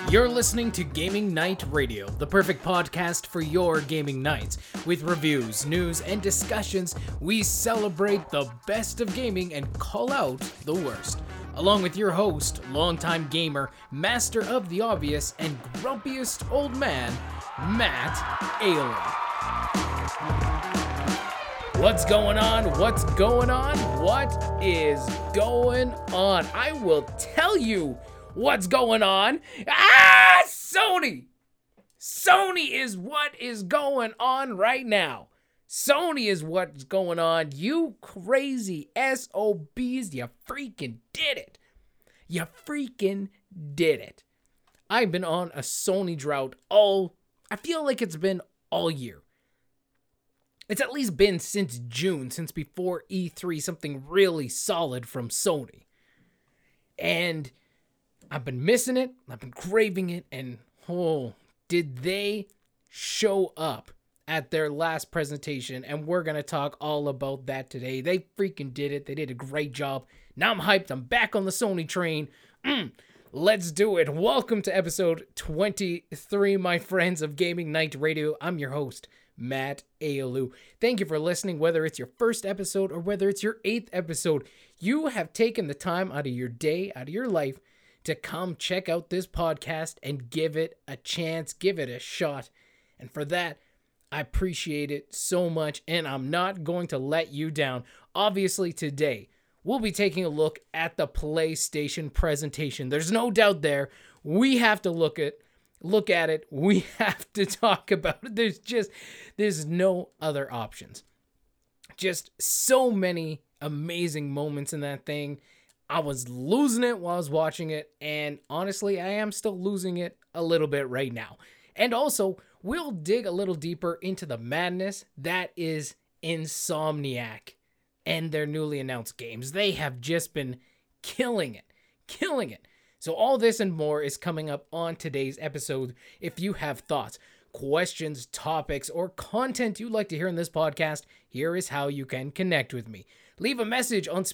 You're listening to Gaming Night Radio, the perfect podcast for your gaming nights. With reviews, news, and discussions, we celebrate the best of gaming and call out the worst. Along with your host, longtime gamer, master of the obvious, and grumpiest old man, Matt Aiello. What's going on? What's going on? What is going on? I will tell you what's going on. Sony! Sony is what is going on right now. Sony is what's going on. You crazy SOBs, you freaking did it. You freaking did it. I've been on a Sony drought I feel like it's been all year. It's at least been since June, since before E3, something really solid from Sony. And I've been missing it, I've been craving it, and did they show up at their last presentation? And we're going to talk all about that today. They freaking did it. They did a great job. Now I'm hyped. I'm back on the Sony train. Let's do it. Welcome to episode 23, my friends of Gaming Night Radio. I'm your host, Matt Aiello. Thank you for listening, whether it's your first episode or whether it's your 8th episode. You have taken the time out of your day, out of your life, to come check out this podcast and give it a chance, give it a shot. And for that, I appreciate it so much, and I'm not going to let you down. Obviously, today, we'll be taking a look at the PlayStation presentation. There's no doubt there. We have to look at it. We have to talk about it. There's no other options. Just so many amazing moments in that thing. I was losing it while I was watching it, and honestly, I am still losing it a little bit right now. And also, we'll dig a little deeper into the madness that is Insomniac and their newly announced games. They have just been killing it. So all this and more is coming up on today's episode. If you have thoughts, questions, topics, or content you'd like to hear in this podcast, here is how you can connect with me. Leave a message on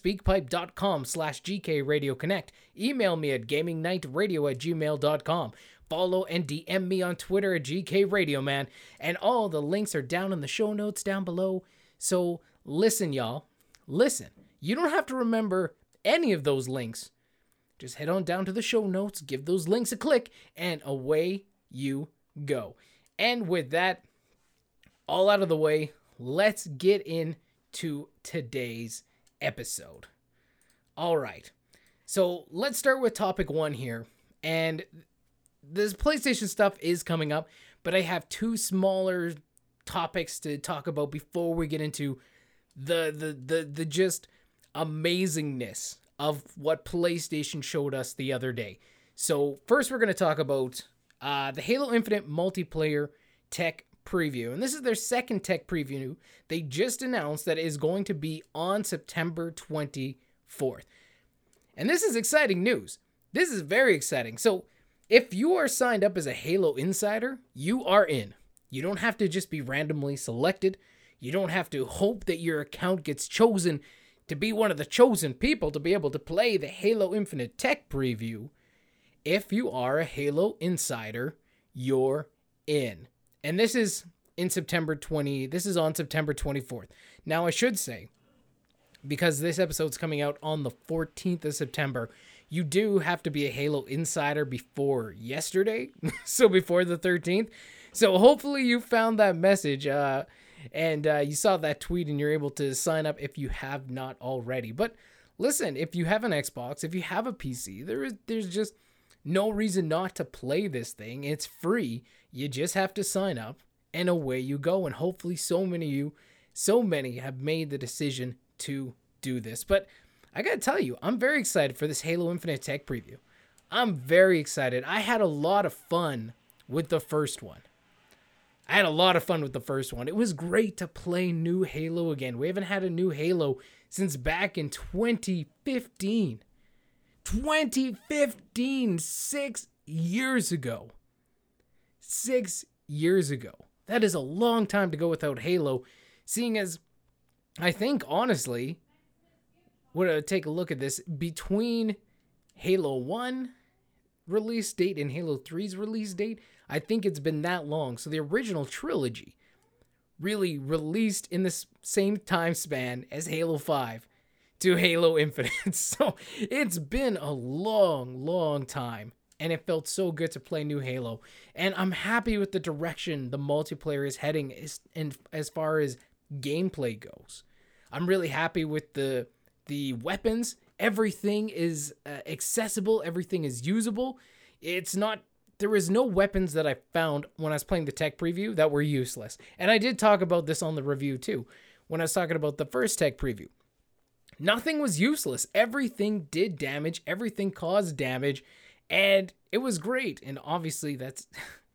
speakpipe.com/GKRadioConnect. Email me at gamingnightradio@gmail.com. Follow and DM me on Twitter at GKRadioMan. And all the links are down in the show notes down below. So listen, y'all. Listen. You don't have to remember any of those links. Just head on down to the show notes, give those links a click, and away you go. And with that all out of the way, let's get into today's episode. All right. So let's start with topic 1 here. And this PlayStation stuff is coming up, but I have 2 smaller topics to talk about before we get into the just amazingness of what PlayStation showed us the other day. So first we're going to talk about the Halo Infinite multiplayer tech preview. And this is their second tech preview. They just announced that it is going to be on September 24th. And this is exciting news. This is very exciting. So if you are signed up as a Halo Insider, you are in. You don't have to just be randomly selected. You don't have to hope that your account gets chosen to be one of the chosen people to be able to play the Halo Infinite tech preview. If you are a Halo Insider, you're in. And this is on September 24th. Now I should say, because this episode's coming out on the 14th of September, you do have to be a Halo Insider before yesterday, so before the 13th. So hopefully you found that message, and you saw that tweet and you're able to sign up if you have not already. But listen, if you have an Xbox, if you have a PC, there's just no reason not to play this thing. It's free. You just have to sign up, and away you go. And hopefully so many have made the decision to do this. But I gotta tell you, I'm very excited for this Halo Infinite tech preview. I'm very excited. I had a lot of fun with the first one. It was great to play new Halo again. We haven't had a new Halo since back in 2015. 2015, 6 years ago. 6 years ago. That is a long time to go without Halo, seeing as I think, honestly, take a look at this, between Halo 1 release date and Halo 3's release date, I think it's been that long. So the original trilogy really released in the same time span as Halo 5 to Halo Infinite. So it's been a long, long time. And it felt so good to play new Halo. And I'm happy with the direction the multiplayer is heading as far as gameplay goes. I'm really happy with the weapons. Everything is accessible. Everything is usable. There is no weapons that I found when I was playing the tech preview that were useless. And I did talk about this on the review too, when I was talking about the first tech preview. Nothing was useless. Everything did damage. Everything caused damage. And it was great. And obviously that's...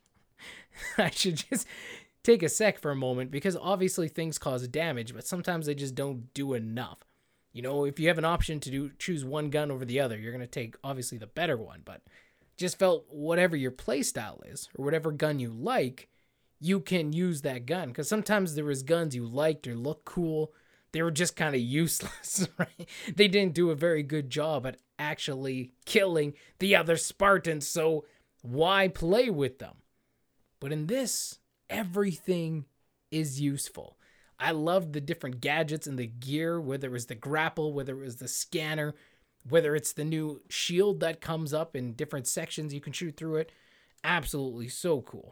I should just take a sec for a moment, because obviously things cause damage, but sometimes they just don't do enough. You know, if you have an option to choose one gun over the other, you're going to take obviously the better one, but just felt whatever your playstyle is, or whatever gun you like, you can use that gun. Because sometimes there was guns you liked or looked cool, they were just kind of useless, right? They didn't do a very good job at actually killing the other Spartans, so why play with them? But in this, everything is useful. I loved the different gadgets and the gear, whether it was the grapple, whether it was the scanner, whether it's the new shield that comes up in different sections, you can shoot through it. Absolutely so cool.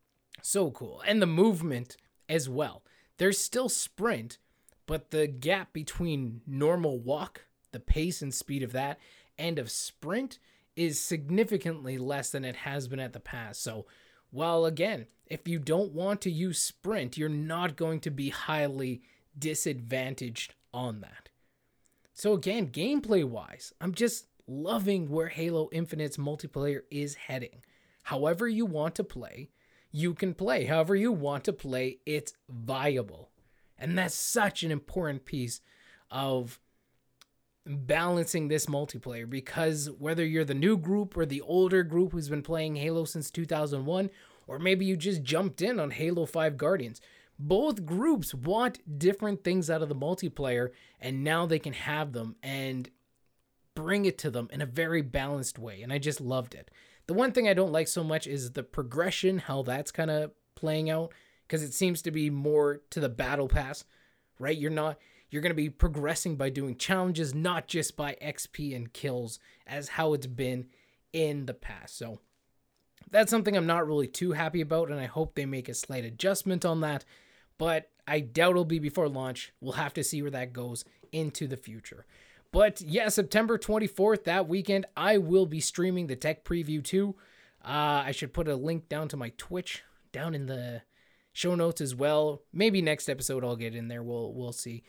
So cool. And the movement as well. There's still sprint, but the gap between normal walk, the pace and speed of that, and of sprint is significantly less than it has been at the past. So, while again, if you don't want to use sprint, you're not going to be highly disadvantaged on that. So again, gameplay-wise, I'm just loving where Halo Infinite's multiplayer is heading. However you want to play, you can play. However you want to play, it's viable. And that's such an important piece of balancing this multiplayer, because whether you're the new group or the older group who's been playing Halo since 2001, or maybe you just jumped in on Halo 5 Guardians, both groups want different things out of the multiplayer, and now they can have them and bring it to them in a very balanced way, and I just loved it. The one thing I don't like so much is the progression, how that's kind of playing out, because it seems to be more to the battle pass, right? You're going to be progressing by doing challenges, not just by XP and kills, as how it's been in the past. So that's something I'm not really too happy about, and I hope they make a slight adjustment on that, but I doubt it'll be before launch. We'll have to see where that goes into the future. But yeah, September 24th, that weekend, I will be streaming the tech preview too. I should put a link down to my Twitch down in the show notes as well. Maybe next episode I'll get in there. We'll see.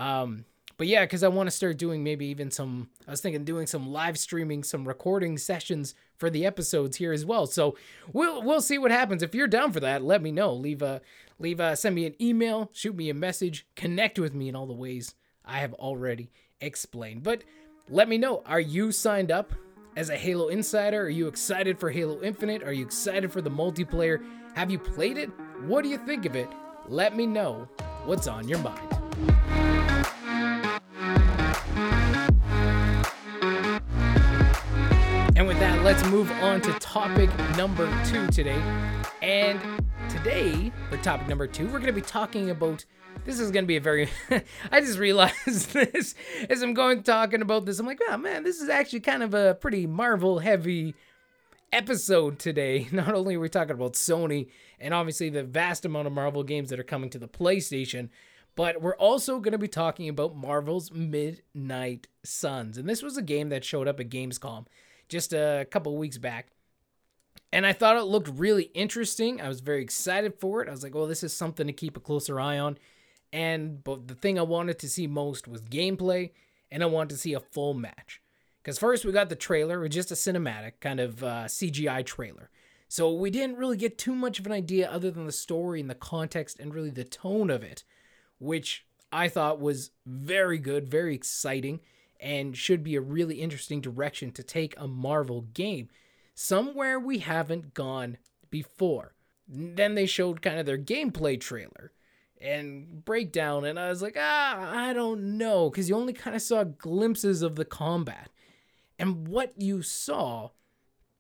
But yeah, because I want to start doing maybe even I was thinking doing some live streaming, some recording sessions for the episodes here as well. So we'll see what happens. If you're down for that, let me know. Send me an email, shoot me a message, connect with me in all the ways I have already explained. But let me know, are you signed up as a Halo Insider? Are you excited for Halo Infinite? Are you excited for the multiplayer? Have you played it? What do you think of it? Let me know what's on your mind. And with that, let's move on to topic number 2 today. And today, for topic number 2, we're going to be talking about, this is going to be a very, I just realized this as I'm talking about this. I'm like, oh man, this is actually kind of a pretty Marvel heavy episode today. Not only are we talking about Sony and obviously the vast amount of Marvel games that are coming to the PlayStation, but we're also going to be talking about Marvel's Midnight Suns. And this was a game that showed up at Gamescom just a couple weeks back. And I thought it looked really interesting. I was very excited for it. I was like, well, this is something to keep a closer eye on. But the thing I wanted to see most was gameplay, and I wanted to see a full match. Because first we got the trailer, with just a cinematic kind of CGI trailer. So we didn't really get too much of an idea other than the story and the context and really the tone of it, which I thought was very good, very exciting, and should be a really interesting direction to take a Marvel game. Somewhere we haven't gone before. Then they showed kind of their gameplay trailer and breakdown, and I was like, I don't know, because you only kind of saw glimpses of the combat. And what you saw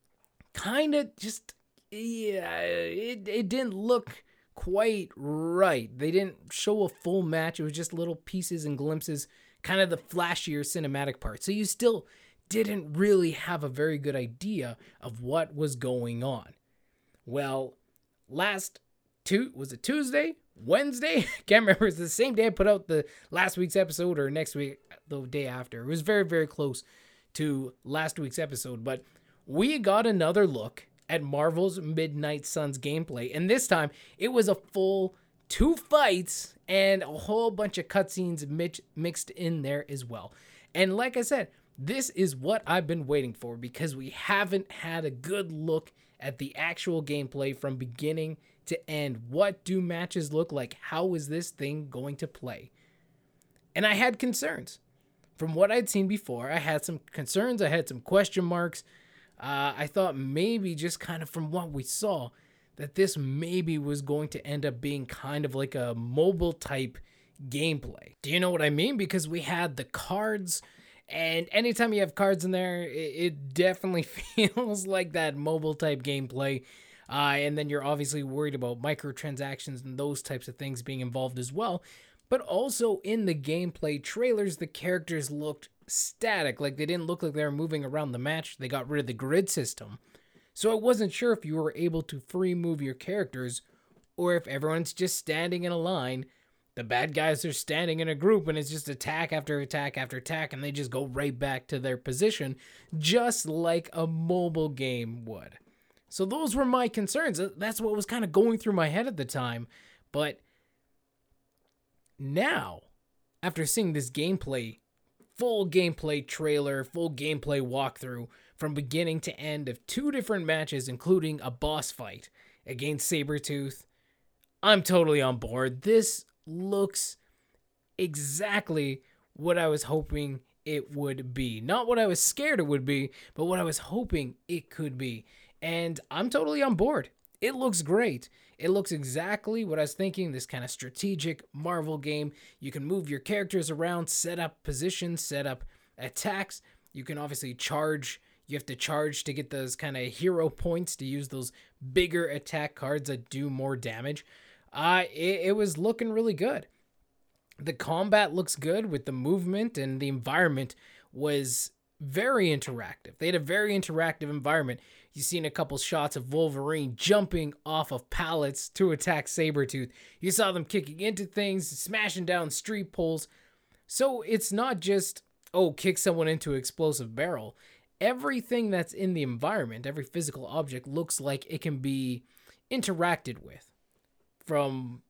kind of just, yeah, it didn't look quite right. They didn't show a full match. It was just little pieces and glimpses, kind of the flashier cinematic part. So you still didn't really have a very good idea of what was going on. Well, was it Tuesday? Wednesday? Can't remember. It's the same day I put out the last week's episode, or next week, the day after. It was very, very close to last week's episode, but we got another look at Marvel's Midnight Suns gameplay, and this time it was a full 2 fights and a whole bunch of cutscenes mixed in there as well. And like I said, this is what I've been waiting for, because we haven't had a good look at the actual gameplay from beginning to end. What do matches look like? How is this thing going to play? And I had concerns. From what I'd seen before, I had some concerns. I had some question marks. I thought maybe, just kind of from what we saw, that this maybe was going to end up being kind of like a mobile type gameplay. Do you know what I mean? Because we had the cards, and anytime you have cards in there, it definitely feels like that mobile type gameplay. And then you're obviously worried about microtransactions and those types of things being involved as well. But also in the gameplay trailers, the characters looked static. Like, they didn't look like they were moving around the match. They got rid of the grid system. So I wasn't sure if you were able to free move your characters, or if everyone's just standing in a line. The bad guys are standing in a group and it's just attack after attack after attack, and they just go right back to their position, just like a mobile game would. So those were my concerns. That's what was kind of going through my head at the time. But now, after seeing this gameplay, full gameplay trailer, full gameplay walkthrough from beginning to end of 2 different matches, including a boss fight against Sabretooth, I'm totally on board. This looks exactly what I was hoping it would be. Not what I was scared it would be, but what I was hoping it could be. And I'm totally on board. It looks great. It looks exactly what I was thinking, this kind of strategic Marvel game. You can move your characters around, set up positions, set up attacks. You can obviously charge. You have to charge to get those kind of hero points to use those bigger attack cards that do more damage. It was looking really good. The combat looks good with the movement, and the environment was very interactive. They had a very interactive environment. You've seen a couple shots of Wolverine jumping off of pallets to attack Sabretooth. You saw them kicking into things, smashing down street poles. So it's not just, kick someone into an explosive barrel. Everything that's in the environment, every physical object, looks like it can be interacted with from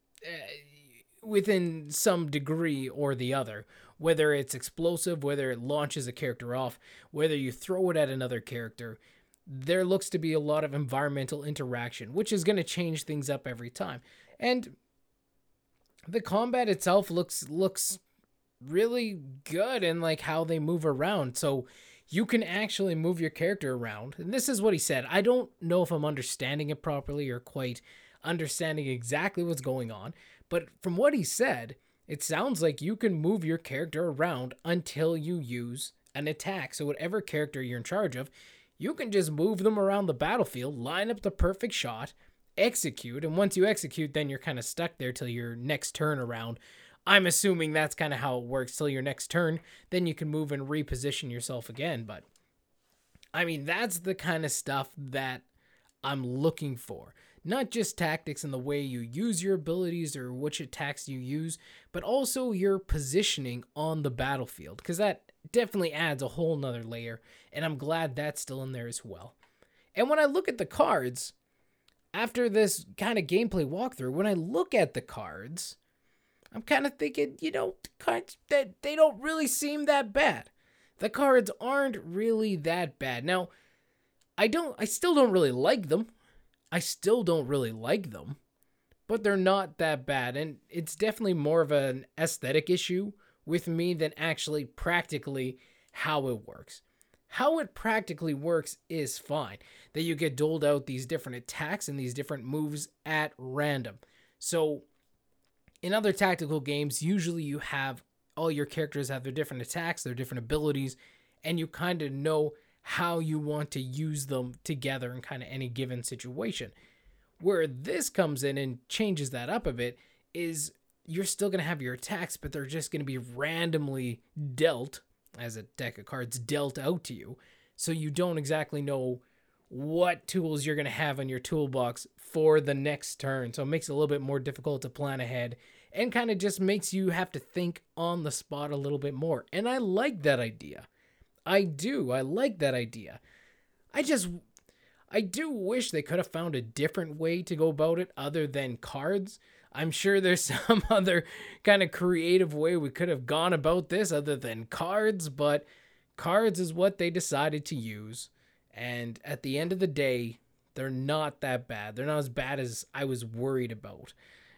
within some degree or the other. Whether it's explosive, whether it launches a character off, whether you throw it at another character, there looks to be a lot of environmental interaction, which is going to change things up every time. And the combat itself looks really good in like how they move around. So you can actually move your character around. And this is what he said. I don't know if I'm understanding it properly or quite understanding exactly what's going on, but from what he said, it sounds like you can move your character around until you use an attack. So whatever character you're in charge of, you can just move them around the battlefield, line up the perfect shot, execute, and once you execute, then you're kind of stuck there till your next turn around. I'm assuming that's kind of how it works till your next turn. Then you can move and reposition yourself again. But, I mean, that's the kind of stuff that I'm looking for. Not just tactics in the way you use your abilities or which attacks you use, but also your positioning on the battlefield, because that definitely adds a whole nother layer, and I'm glad that's still in there as well. And when I look at the cards, after this kind of gameplay walkthrough, when I look at the cards, I'm kind of thinking, the cards, that they don't really seem that bad. The cards aren't really that bad. Now, I still don't really like them. But they're not that bad, and it's definitely more of an aesthetic issue with me than actually practically how it works. How it practically works is fine, that you get doled out these different attacks and these different moves at random. So in other tactical games, usually you have all your characters have their different attacks, their different abilities, and you kind of know how you want to use them together in kind of any given situation. Where this comes in and changes that up a bit is you're still going to have your attacks, but they're just going to be randomly dealt, as a deck of cards dealt out to you. So you don't exactly know what tools you're going to have in your toolbox for the next turn. So it makes it a little bit more difficult to plan ahead and kind of just makes you have to think on the spot a little bit more. And I like that idea. I do. I like that idea. I do wish they could have found a different way to go about it other than cards. I'm sure there's some other kind of creative way we could have gone about this other than cards, but cards is what they decided to use. And at the end of the day, they're not that bad. They're not as bad as I was worried about.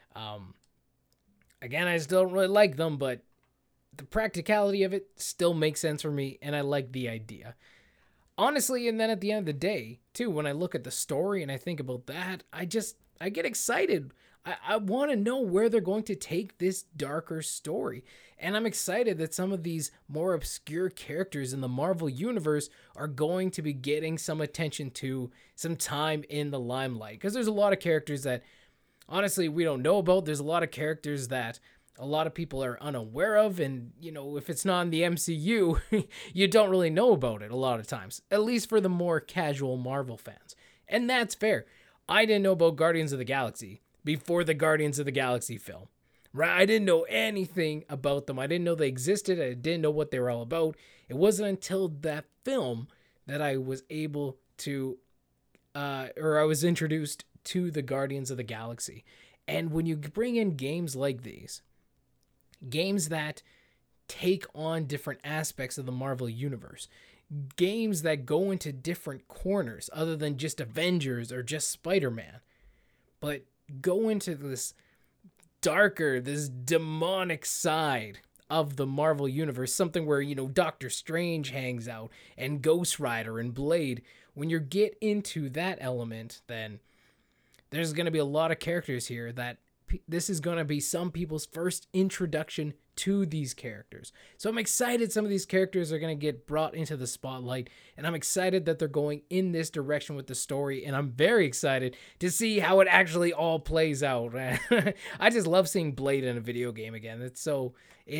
Again, I still don't really like them, but the practicality of it still makes sense for me, and I like the idea. Honestly, and then at the end of the day, too, when I look at the story and I think about that, I get excited. I want to know where they're going to take this darker story. And I'm excited that some of these more obscure characters in the Marvel Universe are going to be getting some attention to, some time in the limelight. Because there's a lot of characters that, honestly, we don't know about. There's a lot of characters that a lot of people are unaware of, and if it's not in the MCU, you don't really know about it a lot of times, at least for the more casual Marvel fans. And that's fair. I didn't know about Guardians of the Galaxy before the Guardians of the Galaxy film, right? I didn't know anything about them. I didn't know they existed. I didn't know what they were all about. It wasn't until that film that I was able to, or I was introduced to the Guardians of the Galaxy. And when you bring in games like these, games that take on different aspects of the Marvel Universe, games that go into different corners other than just Avengers or just Spider-Man, but go into this darker, this demonic side of the Marvel Universe, something where, Doctor Strange hangs out and Ghost Rider and Blade. When you get into that element, then there's going to be a lot of characters here that this is going to be some people's first introduction to these characters. So I'm excited some of these characters are going to get brought into the spotlight, and I'm excited that they're going in this direction with the story, and I'm very excited to see how it actually all plays out. I just love seeing Blade in a video game again. It's so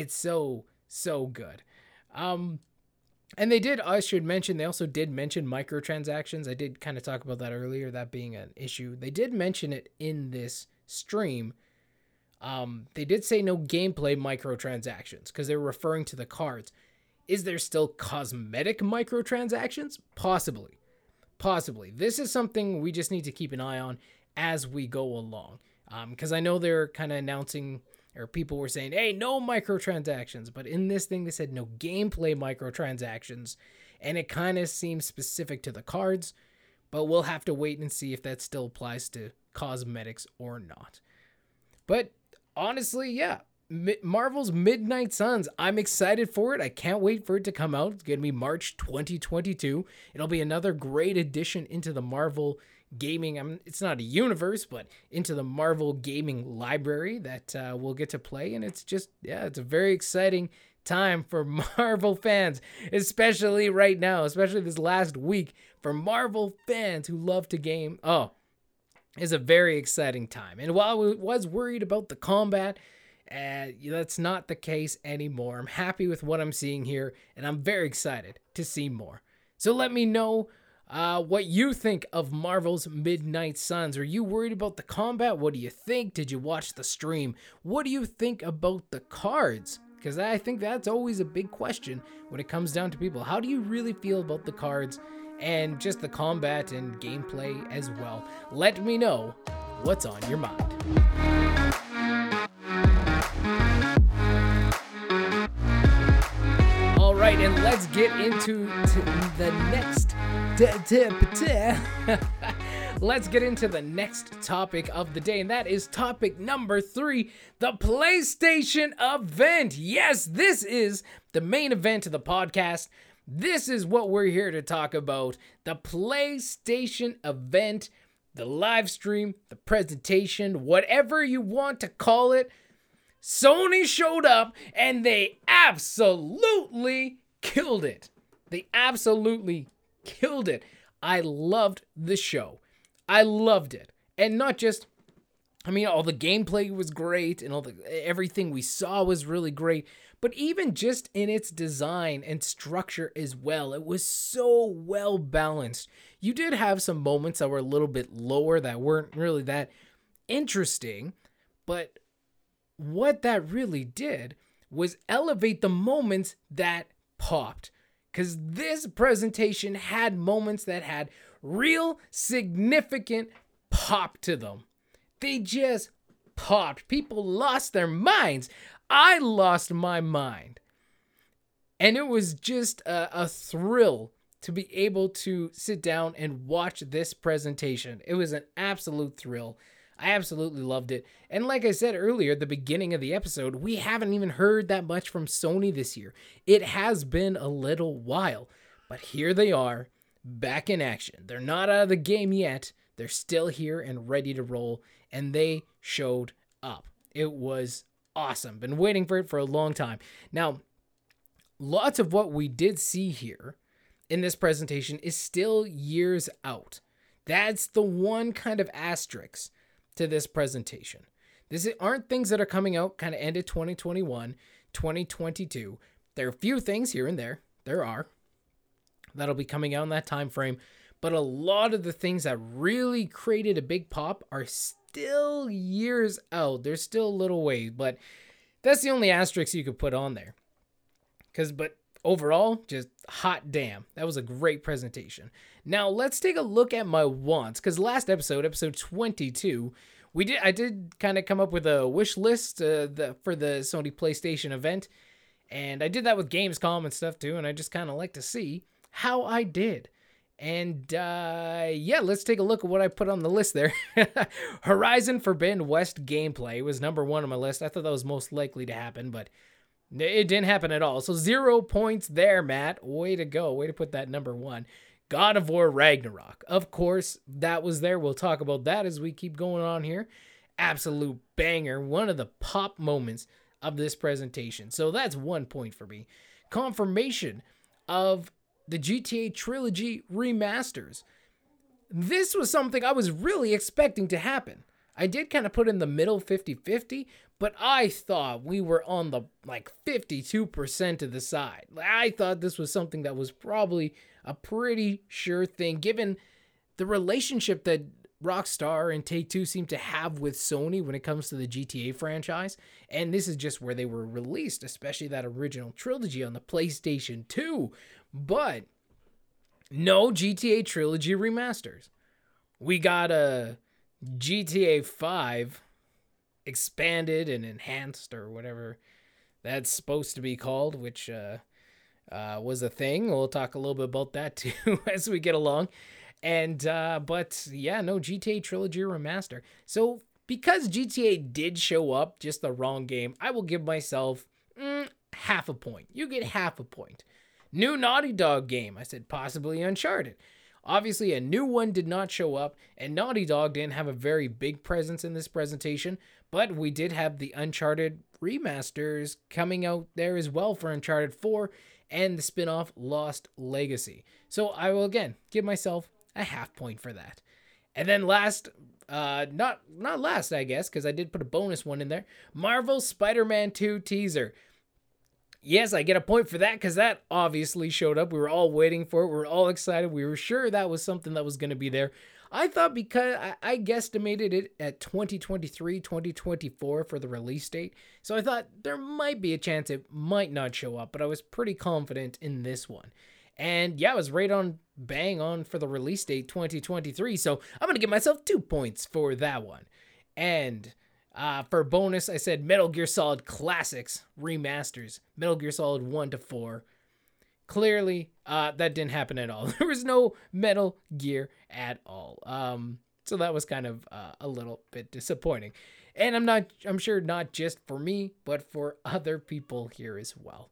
good. And I should mention, they also did mention microtransactions. I did kind of talk about that earlier, that being an issue. They did mention it in this stream. They did say no gameplay microtransactions because they were referring to the cards. Is there still cosmetic microtransactions? Possibly. This is something we just need to keep an eye on as we go along. Because I know they're kind of announcing, or people were saying, hey, no microtransactions. But in this thing, they said no gameplay microtransactions. And it kind of seems specific to the cards. But we'll have to wait and see if that still applies to cosmetics or not. But honestly, yeah, Marvel's Midnight Suns, I'm excited for it. I can't wait for it to come out. It's going to be March 2022. It'll be another great addition into the Marvel gaming, it's not a universe, but into the Marvel gaming library that we'll get to play. And it's just, it's a very exciting time for Marvel fans, especially right now, especially this last week for Marvel fans who love to game. It's a very exciting time. And while I was worried about the combat, that's not the case anymore. I'm happy with what I'm seeing here, and I'm very excited to see more. So let me know what you think of Marvel's Midnight Suns. Are you worried about the combat? What do you think? Did you watch the stream? What do you think about the cards? Because I think that's always a big question when it comes down to people. How do you really feel about the cards and just the combat and gameplay as well? Let me know what's on your mind. All right, and let's get into the next let's get into the next topic of the day, and that is topic number 3, the PlayStation event. Yes, this is the main event of the podcast. This is what we're here to talk about, the PlayStation event, the live stream, the presentation, whatever you want to call it. Sony showed up and they absolutely killed it. They absolutely killed it. I loved the show. I loved it. And not just, all the gameplay was great and everything we saw was really great, but even just in its design and structure as well, it was so well balanced. You did have some moments that were a little bit lower that weren't really that interesting, but what that really did was elevate the moments that popped. Because this presentation had moments that had real significant pop to them. They just popped. People lost their minds. I lost my mind. And it was just a thrill to be able to sit down and watch this presentation. It was an absolute thrill. I absolutely loved it. And like I said earlier at the beginning of the episode, we haven't even heard that much from Sony this year. It has been a little while, but here they are, back in action. They're not out of the game yet. They're still here and ready to roll, and they showed up. It was awesome. Been waiting for it for a long time. Now, lots of what we did see here in this presentation is still years out. That's the one kind of asterisk to this presentation. These aren't things that are coming out kind of end of 2021, 2022. There are a few things here and there. There are. That'll be coming out in that time frame. But a lot of the things that really created a big pop are still years out. There's still a little way, but that's the only asterisk you could put on there. But overall, just hot damn. That was a great presentation. Now, let's take a look at my wants, because last episode 22, I did kind of come up with a wish list for the Sony PlayStation event, and I did that with Gamescom and stuff too, and I just kind of like to see how I did. And let's take a look at what I put on the list there. Horizon Forbidden West gameplay was number 1 on my list. I thought that was most likely to happen, but it didn't happen at all. So 0 points there, Matt. Way to go. Way to put that number 1. God of War Ragnarok. Of course, that was there. We'll talk about that as we keep going on here. Absolute banger. One of the pop moments of this presentation. So that's 1 point for me. Confirmation of the GTA Trilogy remasters. This was something I was really expecting to happen. I did kind of put in the middle 50-50, but I thought we were on the 52% of the side. I thought this was something that was probably a pretty sure thing, given the relationship that Rockstar and Take-Two seem to have with Sony when it comes to the GTA franchise. And this is just where they were released, especially that original trilogy on the PlayStation 2. But no GTA Trilogy remasters. We got a GTA 5 expanded and enhanced, or whatever that's supposed to be called, which was a thing. We'll talk a little bit about that too as we get along. And but yeah, no GTA Trilogy remaster. So because GTA did show up, just the wrong game, I will give myself half a point. You get half a point. New Naughty Dog game. I said possibly Uncharted. Obviously, a new one did not show up, and Naughty Dog didn't have a very big presence in this presentation, but we did have the Uncharted remasters coming out there as well for Uncharted 4 and the spin-off Lost Legacy. So I will again give myself a half point for that. And then last, not last, I guess, because I did put a bonus one in there, Marvel Spider-Man 2 teaser. Yes, I get a point for that because that obviously showed up. We were all waiting for it. We were all excited. We were sure that was something that was going to be there. I thought because I guesstimated it at 2023, 2024 for the release date. So I thought there might be a chance it might not show up, but I was pretty confident in this one. And yeah, I was right on, bang on for the release date 2023. So I'm going to give myself 2 points for that one. And for bonus, I said Metal Gear Solid Classics remasters, Metal Gear Solid 1 to 4. Clearly, that didn't happen at all. There was no Metal Gear at all. So that was kind of a little bit disappointing. And I'm sure not just for me, but for other people here as well.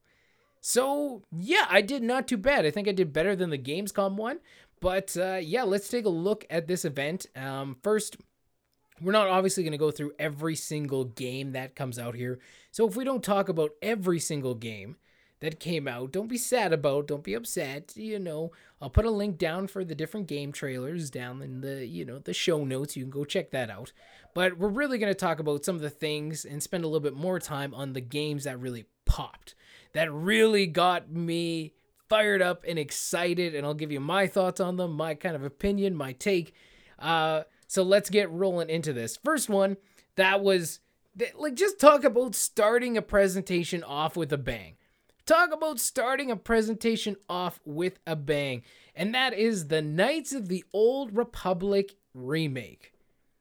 So yeah, I did not too bad. I think I did better than the Gamescom one. But yeah, let's take a look at this event. First, we're not obviously going to go through every single game that comes out here. So if we don't talk about every single game, that came out. Don't be sad about, don't be upset, I'll put a link down for the different game trailers down in the show notes. You can go check that out. But we're really going to talk about some of the things and spend a little bit more time on the games that really popped, that really got me fired up and excited, and I'll give you my thoughts on them, my kind of opinion, my take. So let's get rolling into this. First one, that was, just talk about starting a presentation off with a bang. Talk about starting a presentation off with a bang. And that is the Knights of the Old Republic remake.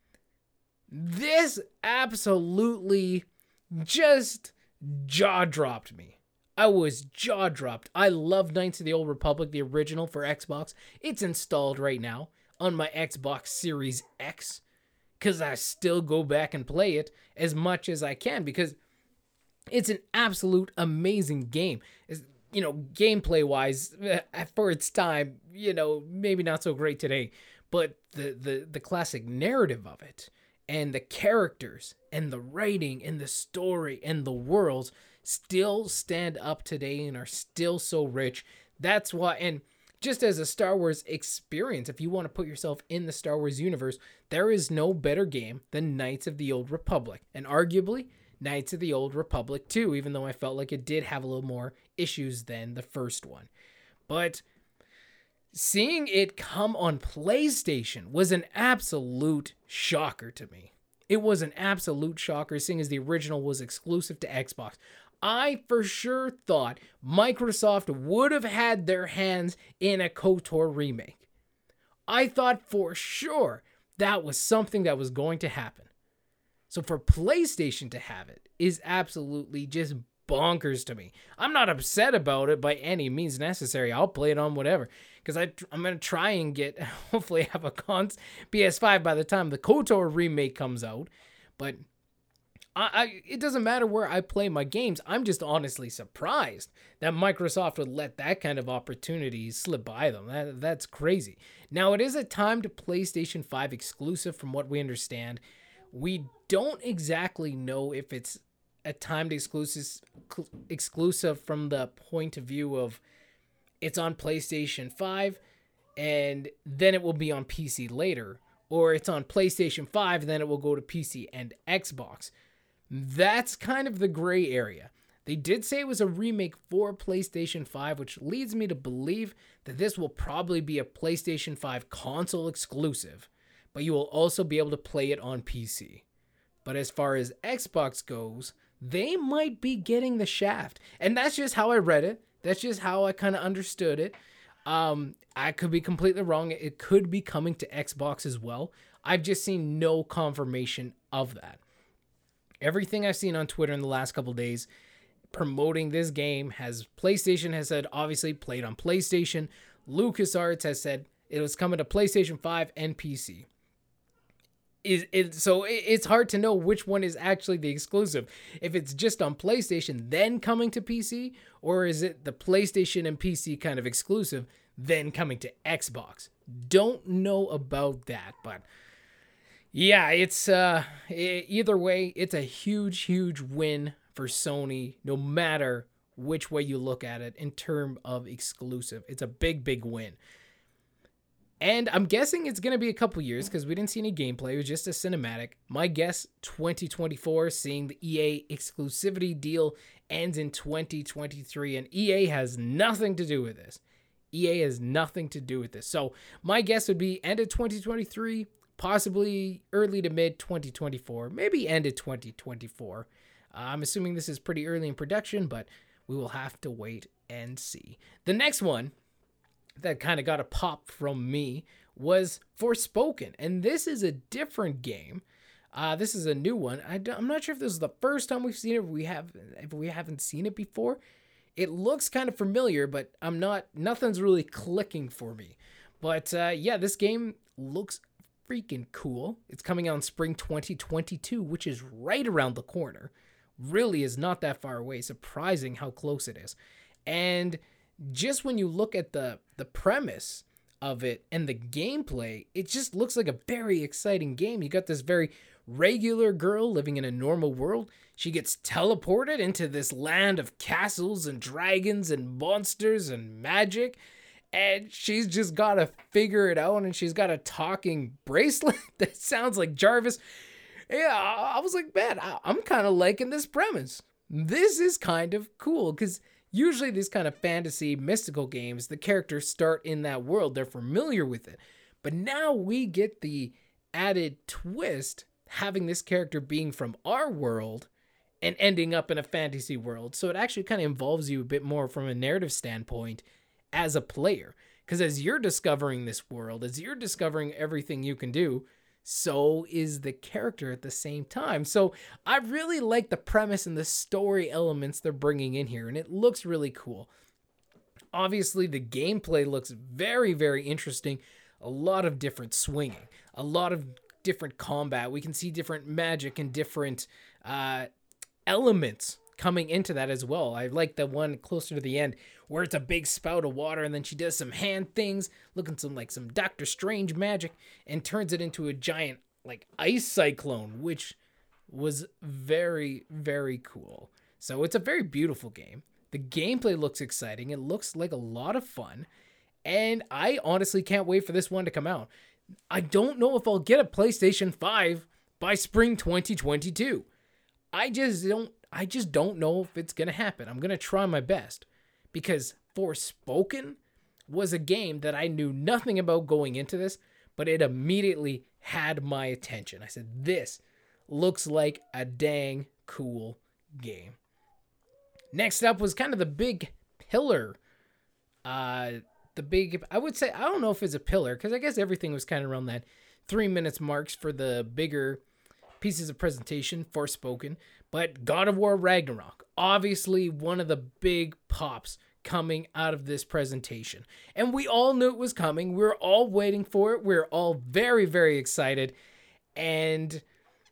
This absolutely just jaw-dropped me. I was jaw-dropped. I love Knights of the Old Republic, the original for Xbox. It's installed right now on my Xbox Series X, because I still go back and play it as much as I can, because it's an absolute amazing game. Gameplay-wise, for its time, maybe not so great today, but the classic narrative of it, and the characters, and the writing, and the story, and the worlds still stand up today and are still so rich. That's why, and just as a Star Wars experience, if you want to put yourself in the Star Wars universe, there is no better game than Knights of the Old Republic. And arguably, Knights of the Old Republic 2, even though I felt like it did have a little more issues than the first one. But seeing it come on PlayStation was an absolute shocker to me. It was an absolute shocker, seeing as the original was exclusive to Xbox. I for sure thought Microsoft would have had their hands in a KOTOR remake. I thought for sure that was something that was going to happen. So for PlayStation to have it is absolutely just bonkers to me. I'm not upset about it by any means necessary. I'll play it on whatever, because I'm going to try and hopefully have a PS5 by the time the KOTOR remake comes out. But it doesn't matter where I play my games. I'm just honestly surprised that Microsoft would let that kind of opportunity slip by them. That's crazy. Now, it is a timed PlayStation 5 exclusive from what we understand. We don't exactly know if it's a timed exclusive from the point of view of it's on PlayStation 5 and then it will be on PC later, or it's on PlayStation 5 and then it will go to PC and Xbox. That's kind of the gray area. They did say it was a remake for PlayStation 5, which leads me to believe that this will probably be a PlayStation 5 console exclusive, but you will also be able to play it on PC. But as far as Xbox goes, they might be getting the shaft. And that's just how I read it. That's just how I kind of understood it. I could be completely wrong. It could be coming to Xbox as well. I've just seen no confirmation of that. Everything I've seen on Twitter in the last couple days promoting this game PlayStation has said, obviously, played on PlayStation. LucasArts has said it was coming to PlayStation 5 and PC. So it's hard to know which one is actually the exclusive. If it's just on PlayStation, then coming to PC, or is it the PlayStation and PC kind of exclusive, then coming to Xbox? Don't know about that, but yeah, it's either way, it's a huge win for Sony, no matter which way you look at it in terms of exclusive. It's a big win. And I'm guessing it's going to be a couple years because we didn't see any gameplay. It was just a cinematic. My guess, 2024, seeing the EA exclusivity deal ends in 2023, and EA has nothing to do with this. EA has nothing to do with this. So my guess would be end of 2023, possibly early to mid 2024, maybe end of 2024. I'm assuming this is pretty early in production, but we will have to wait and see. The next one that kind of got a pop from me was Forspoken, and this is a different game. This is a new one. I'm not sure if this is the first time we've seen it. If we haven't seen it before. It looks kind of familiar, but nothing's really clicking for me. But yeah, this game looks freaking cool. It's coming out in spring 2022, which is right around the corner. Really is not that far away. Surprising how close it is. And just when you look at the premise of it and the gameplay, it just looks like a very exciting game. You got this very regular girl living in a normal world. She gets teleported into this land of castles and dragons and monsters and magic. And she's just got to figure it out. And she's got a talking bracelet that sounds like Jarvis. Yeah, I was like, man, I'm kind of liking this premise. This is kind of cool because usually these kind of fantasy mystical games, the characters start in that world. They're familiar with it. But now we get the added twist, having this character being from our world and ending up in a fantasy world. So it actually kind of involves you a bit more from a narrative standpoint as a player. Because as you're discovering this world, as you're discovering everything you can do, so is the character at the same time. So I really like the premise and the story elements they're bringing in here, and it looks really cool. Obviously, the gameplay looks very, very interesting. A lot of different swinging, a lot of different combat. We can see different magic and different elements coming into that as well. I like the one closer to the end where it's a big spout of water and then she does some hand things, looking some Doctor Strange magic, and turns it into a giant like ice cyclone, which was very, very cool. So it's a very beautiful game. The gameplay looks exciting. It looks like a lot of fun. And I honestly can't wait for this one to come out. I don't know if I'll get a PlayStation 5 by spring 2022. I just don't know if it's going to happen. I'm going to try my best because Forspoken was a game that I knew nothing about going into this, but it immediately had my attention. I said, this looks like a dang cool game. Next up was kind of the big pillar. I would say, I don't know if it's a pillar because I guess everything was kind of around that 3 minutes marks for the bigger pieces of presentation, Forspoken, but God of War Ragnarok, obviously one of the big pops coming out of this presentation. And we all knew it was coming. We were all waiting for it. We we're all very, very excited. And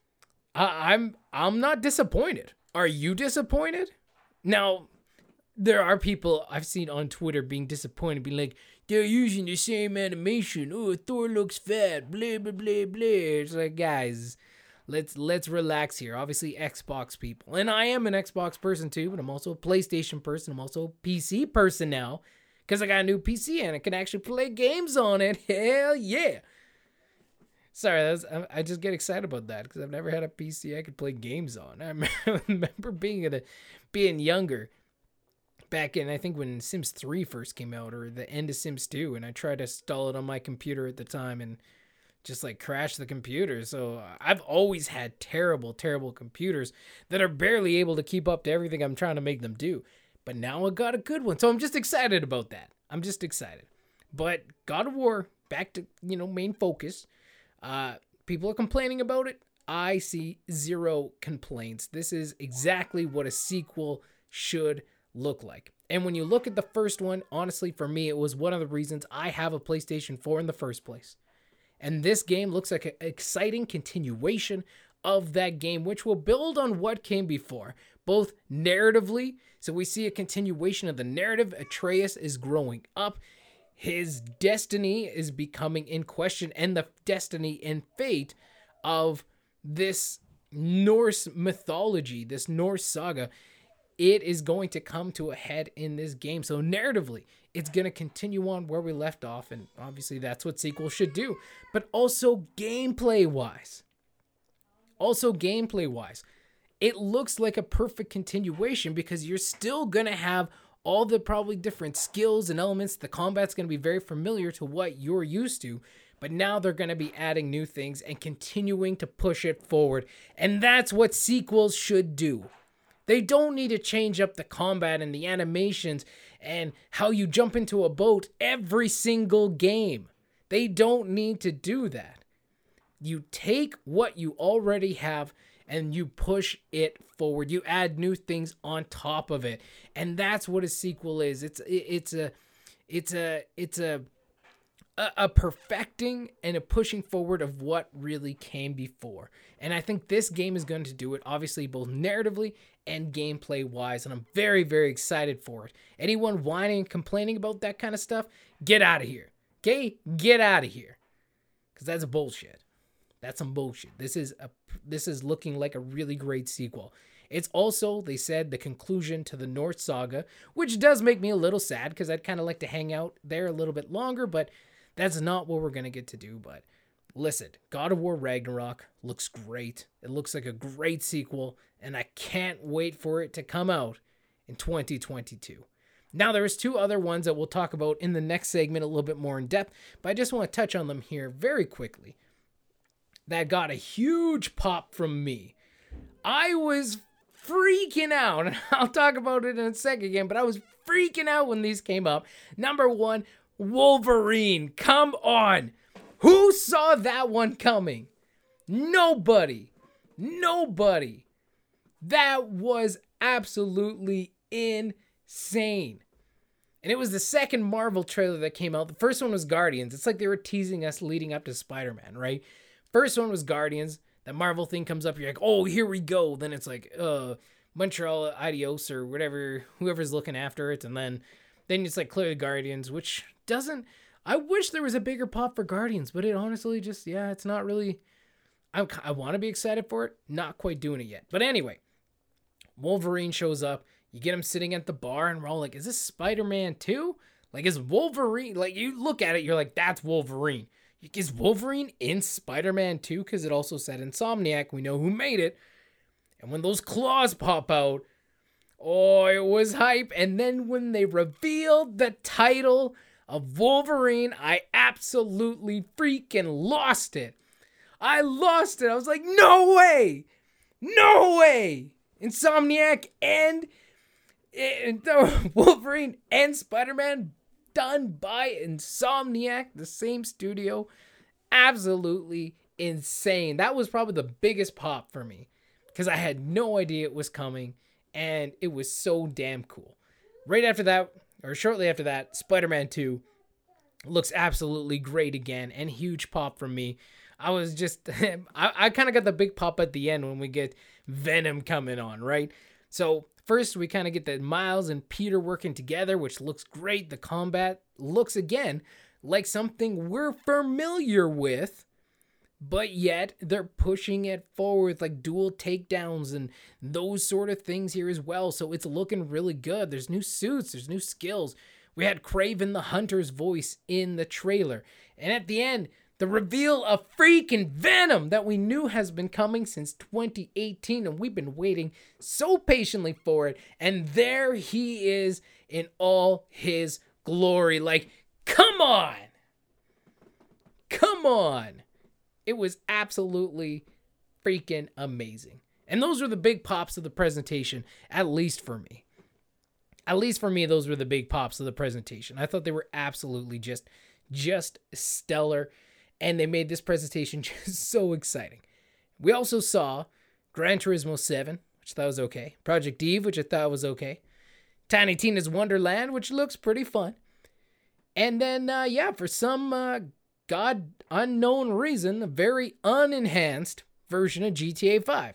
I'm not disappointed. Are you disappointed? Now, there are people I've seen on Twitter being disappointed, being like, they're using the same animation. Oh, Thor looks fat, blah, blah, blah, blah. It's like, guys, let's relax here. Obviously, Xbox people. And I am an Xbox person too, but I'm also a PlayStation person. I'm also a PC person now because I got a new PC and I can actually play games on it. Hell yeah. Sorry, I just get excited about that because I've never had a PC I could play games on. I remember being younger. Back in, I think when Sims 3 first came out, or the end of Sims 2, and I tried to install it on my computer at the time and just like crash the computer. So I've always had terrible, terrible computers that are barely able to keep up to everything I'm trying to make them do. But now I got a good one. So I'm just excited about that. I'm just excited. But God of War, back to, main focus. People are complaining about it. I see zero complaints. This is exactly what a sequel should look like. And when you look at the first one, honestly, for me, it was one of the reasons I have a PlayStation 4 in the first place. And this game looks like an exciting continuation of that game, which will build on what came before, both narratively. So we see a continuation of the narrative. Atreus is growing up. His destiny is becoming in question, and the destiny and fate of this Norse mythology, this Norse saga, it is going to come to a head in this game. So narratively, it's going to continue on where we left off. And obviously that's what sequels should do. But also gameplay-wise, it looks like a perfect continuation because you're still going to have all the probably different skills and elements. The combat's going to be very familiar to what you're used to. But now they're going to be adding new things and continuing to push it forward. And that's what sequels should do. They don't need to change up the combat and the animations and how you jump into a boat every single game. They don't need to do that. You take what you already have and you push it forward. You add new things on top of it. And that's what a sequel is. It's a perfecting and a pushing forward of what really came before. And I think this game is going to do it, obviously, both narratively and gameplay wise. And I'm very, very excited for it. Anyone whining and complaining about that kind of stuff, get out of here. Okay? Get out of here. Because that's bullshit. That's some bullshit. This is looking like a really great sequel. It's also, they said, the conclusion to the North Saga, which does make me a little sad because I'd kind of like to hang out there a little bit longer, but that's not what we're going to get to do. But listen, God of War Ragnarok looks great. It looks like a great sequel, and I can't wait for it to come out in 2022. Now, there's two other ones that we'll talk about in the next segment a little bit more in depth, but I just want to touch on them here very quickly. That got a huge pop from me. I was freaking out, and I'll talk about it in a second again, but I was freaking out when these came up. Number one, Wolverine. Come on. Who saw that one coming? Nobody. That was absolutely insane. And it was the second Marvel trailer that came out. The first one was Guardians. It's like they were teasing us leading up to Spider-Man, right? First one was Guardians. That Marvel thing comes up, you're like, oh, here we go. Then it's like, Montreal Adios or whatever, whoever's looking after it. And then it's like clearly Guardians, which doesn't, I wish there was a bigger pop for Guardians, but it honestly just, it's not really, I want to be excited for it. Not quite doing it yet. But anyway, Wolverine shows up. You get him sitting at the bar and we're all like, is this Spider-Man 2? Like, is Wolverine, like you look at it, you're like, that's Wolverine. Is Wolverine in Spider-Man 2? Because it also said Insomniac. We know who made it. And when those claws pop out, oh, it was hype. And then when they revealed the title of Wolverine, I absolutely freaking lost it. I lost it. I was like, no way. Insomniac and Wolverine and Spider-Man done by Insomniac, the same studio. Absolutely insane. That was probably the biggest pop for me because I had no idea it was coming and it was so damn cool. Right after that, or shortly after that, Spider-Man 2 looks absolutely great again and huge pop from me. I was just, I kind of got the big pop at the end when we get Venom coming on, right? So first, we kind of get the Miles and Peter working together, which looks great. The combat looks, again, like something we're familiar with, but yet they're pushing it forward, like dual takedowns and those sort of things here as well. So it's looking really good. There's new suits. There's new skills. We had Kraven the Hunter's voice in the trailer. And at the end, the reveal of freaking Venom that we knew has been coming since 2018, and we've been waiting so patiently for it. And there he is in all his glory. Like, come on. It was absolutely freaking amazing. And those were the big pops of the presentation, at least for me. Those were the big pops of the presentation. I thought they were absolutely just stellar. And they made this presentation just so exciting. We also saw Gran Turismo 7, which I thought was okay. Project Eve, which I thought was okay. Tiny Tina's Wonderland, which looks pretty fun. And then, for some god unknown reason, a very unenhanced version of GTA 5.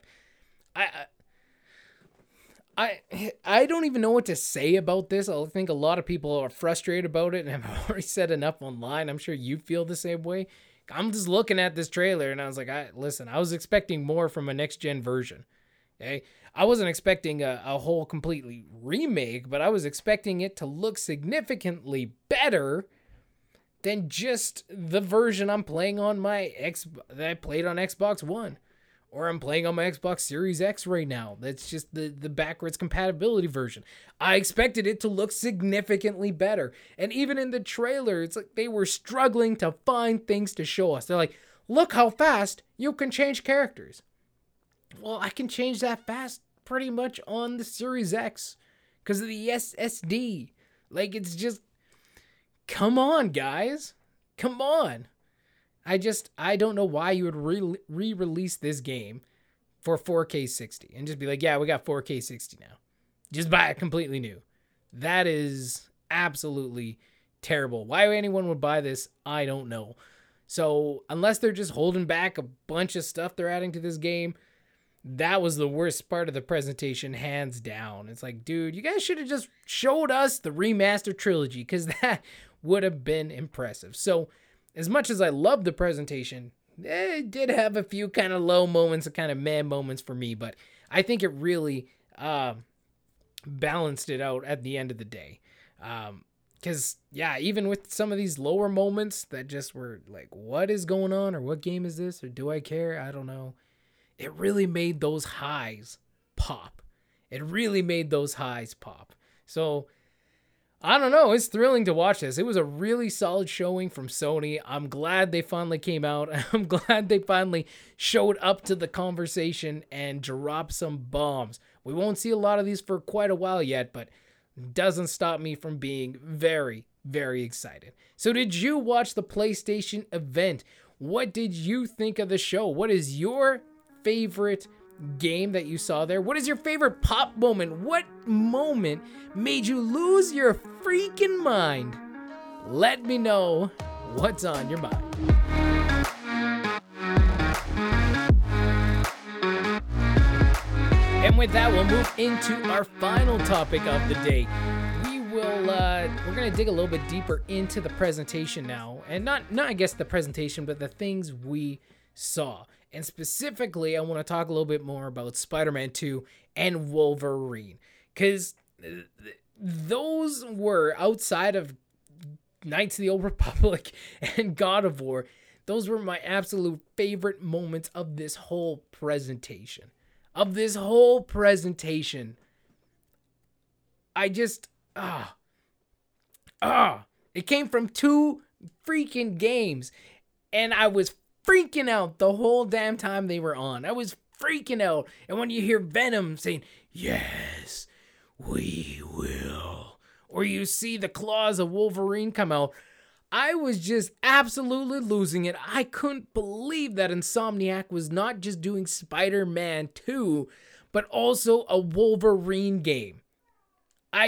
I don't even know what to say about this. I think a lot of people are frustrated about it, and I've already said enough online. I'm sure you feel the same way. I'm just looking at this trailer, and I was like, I was expecting more from a next-gen version. Okay? I wasn't expecting a whole completely remake, but I was expecting it to look significantly better than just the version I'm playing on that I played on Xbox One. Or I'm playing on my Xbox Series X right now. That's just the backwards compatibility version. I expected it to look significantly better. And even in the trailer, it's like they were struggling to find things to show us. They're like, look how fast you can change characters. Well, I can change that fast pretty much on the Series X because of the SSD. Like, it's just, come on, guys. Come on. I don't know why you would re-release this game for 4K 60 and just be like, yeah, we got 4K 60 now. Just buy it completely new. That is absolutely terrible. Why anyone would buy this, I don't know. So unless they're just holding back a bunch of stuff they're adding to this game, that was the worst part of the presentation, hands down. It's like, dude, you guys should have just showed us the remastered trilogy because that would have been impressive. So as much as I love the presentation, it did have a few kind of low moments and kind of meh moments for me, but I think it really balanced it out at the end of the day. Because, yeah, even with some of these lower moments that just were like, what is going on? Or what game is this? Or do I care? I don't know. It really made those highs pop. It really made those highs pop. So, I don't know. It's thrilling to watch this. It was a really solid showing from Sony. I'm glad they finally came out. I'm glad they finally showed up to the conversation and dropped some bombs. We won't see a lot of these for quite a while yet, but doesn't stop me from being very, very excited. So did you watch the PlayStation event? What did you think of the show? What is your favorite game that you saw there? What is your favorite pop moment? What moment made you lose your freaking mind? Let me know what's on your mind. And with that, we'll move into our final topic of the day. We're gonna dig a little bit deeper into the presentation now, and not I guess the presentation, but the things we saw. And specifically, I want to talk a little bit more about Spider-Man 2 and Wolverine, because those were, outside of Knights of the Old Republic and God of War, those were my absolute favorite moments of this whole presentation. I just, it came from two freaking games, and I was freaking out the whole damn time they were on. I was freaking out. And when you hear Venom saying, "Yes, we will," or you see the claws of Wolverine come out, I was just absolutely losing it. I couldn't believe that Insomniac was not just doing Spider-Man 2, but also a Wolverine game. I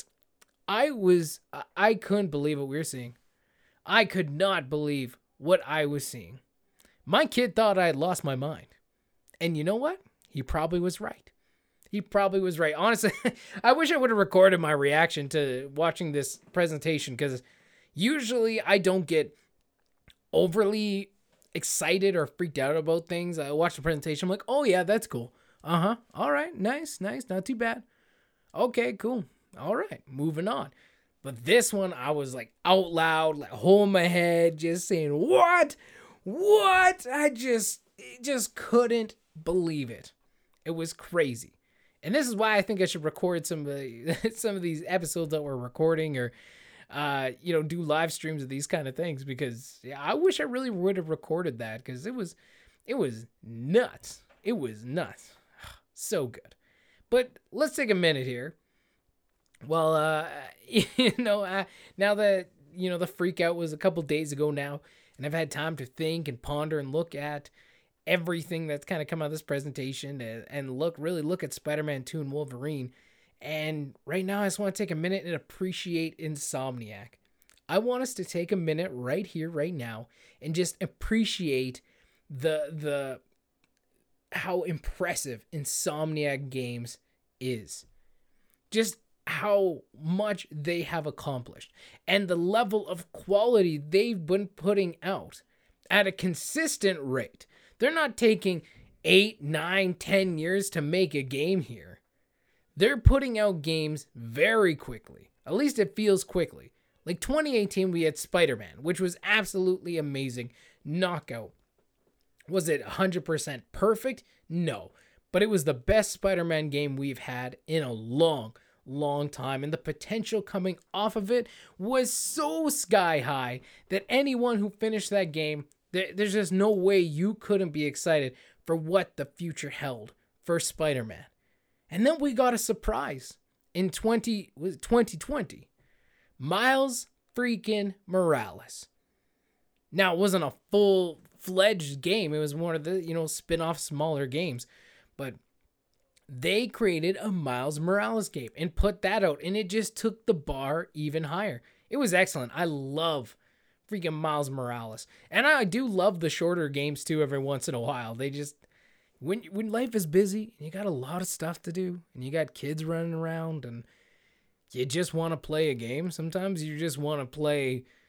couldn't believe what we were seeing. I could not believe what I was seeing. My kid thought I had lost my mind. And you know what? He probably was right. Honestly, I wish I would have recorded my reaction to watching this presentation, because usually I don't get overly excited or freaked out about things. I watch the presentation, I'm like, oh yeah, that's cool. All right, nice, not too bad. Okay, cool. All right, moving on. But this one, I was like out loud, like holding my head, just saying, what? I just couldn't believe it. It was crazy. And this is why I think I should record some of these episodes that we're recording, or do live streams of these kind of things, because I wish I really would have recorded that, because it was nuts. It was nuts. So good. But let's take a minute here. Well, now that, the freak out was a couple days ago now, and I've had time to think and ponder and look at everything that's kind of come out of this presentation, and really look at Spider-Man 2 and Wolverine. And right now, I just want to take a minute and appreciate Insomniac. I want us to take a minute right here, right now, and just appreciate the how impressive Insomniac Games is. Just how much they have accomplished, and the level of quality they've been putting out at a consistent rate. They're not taking 8, 9, 10 years to make a game here. They're putting out games very quickly. At least it feels quickly. Like 2018, we had Spider-Man, which was absolutely amazing. Knockout. Was it 100% perfect? No. But it was the best Spider-Man game we've had in a long time, and the potential coming off of it was so sky high that anyone who finished that game, there's just no way you couldn't be excited for what the future held for Spider-Man. And then we got a surprise in 2020. Miles freaking Morales. Now, it wasn't a full-fledged game. It was one of the, spin-off smaller games, but they created a Miles Morales game and put that out, and it just took the bar even higher. It was excellent. I love freaking Miles Morales. And I do love the shorter games too every once in a while. They just, when life is busy and you got a lot of stuff to do and you got kids running around and you just want to play a game, sometimes you just want to play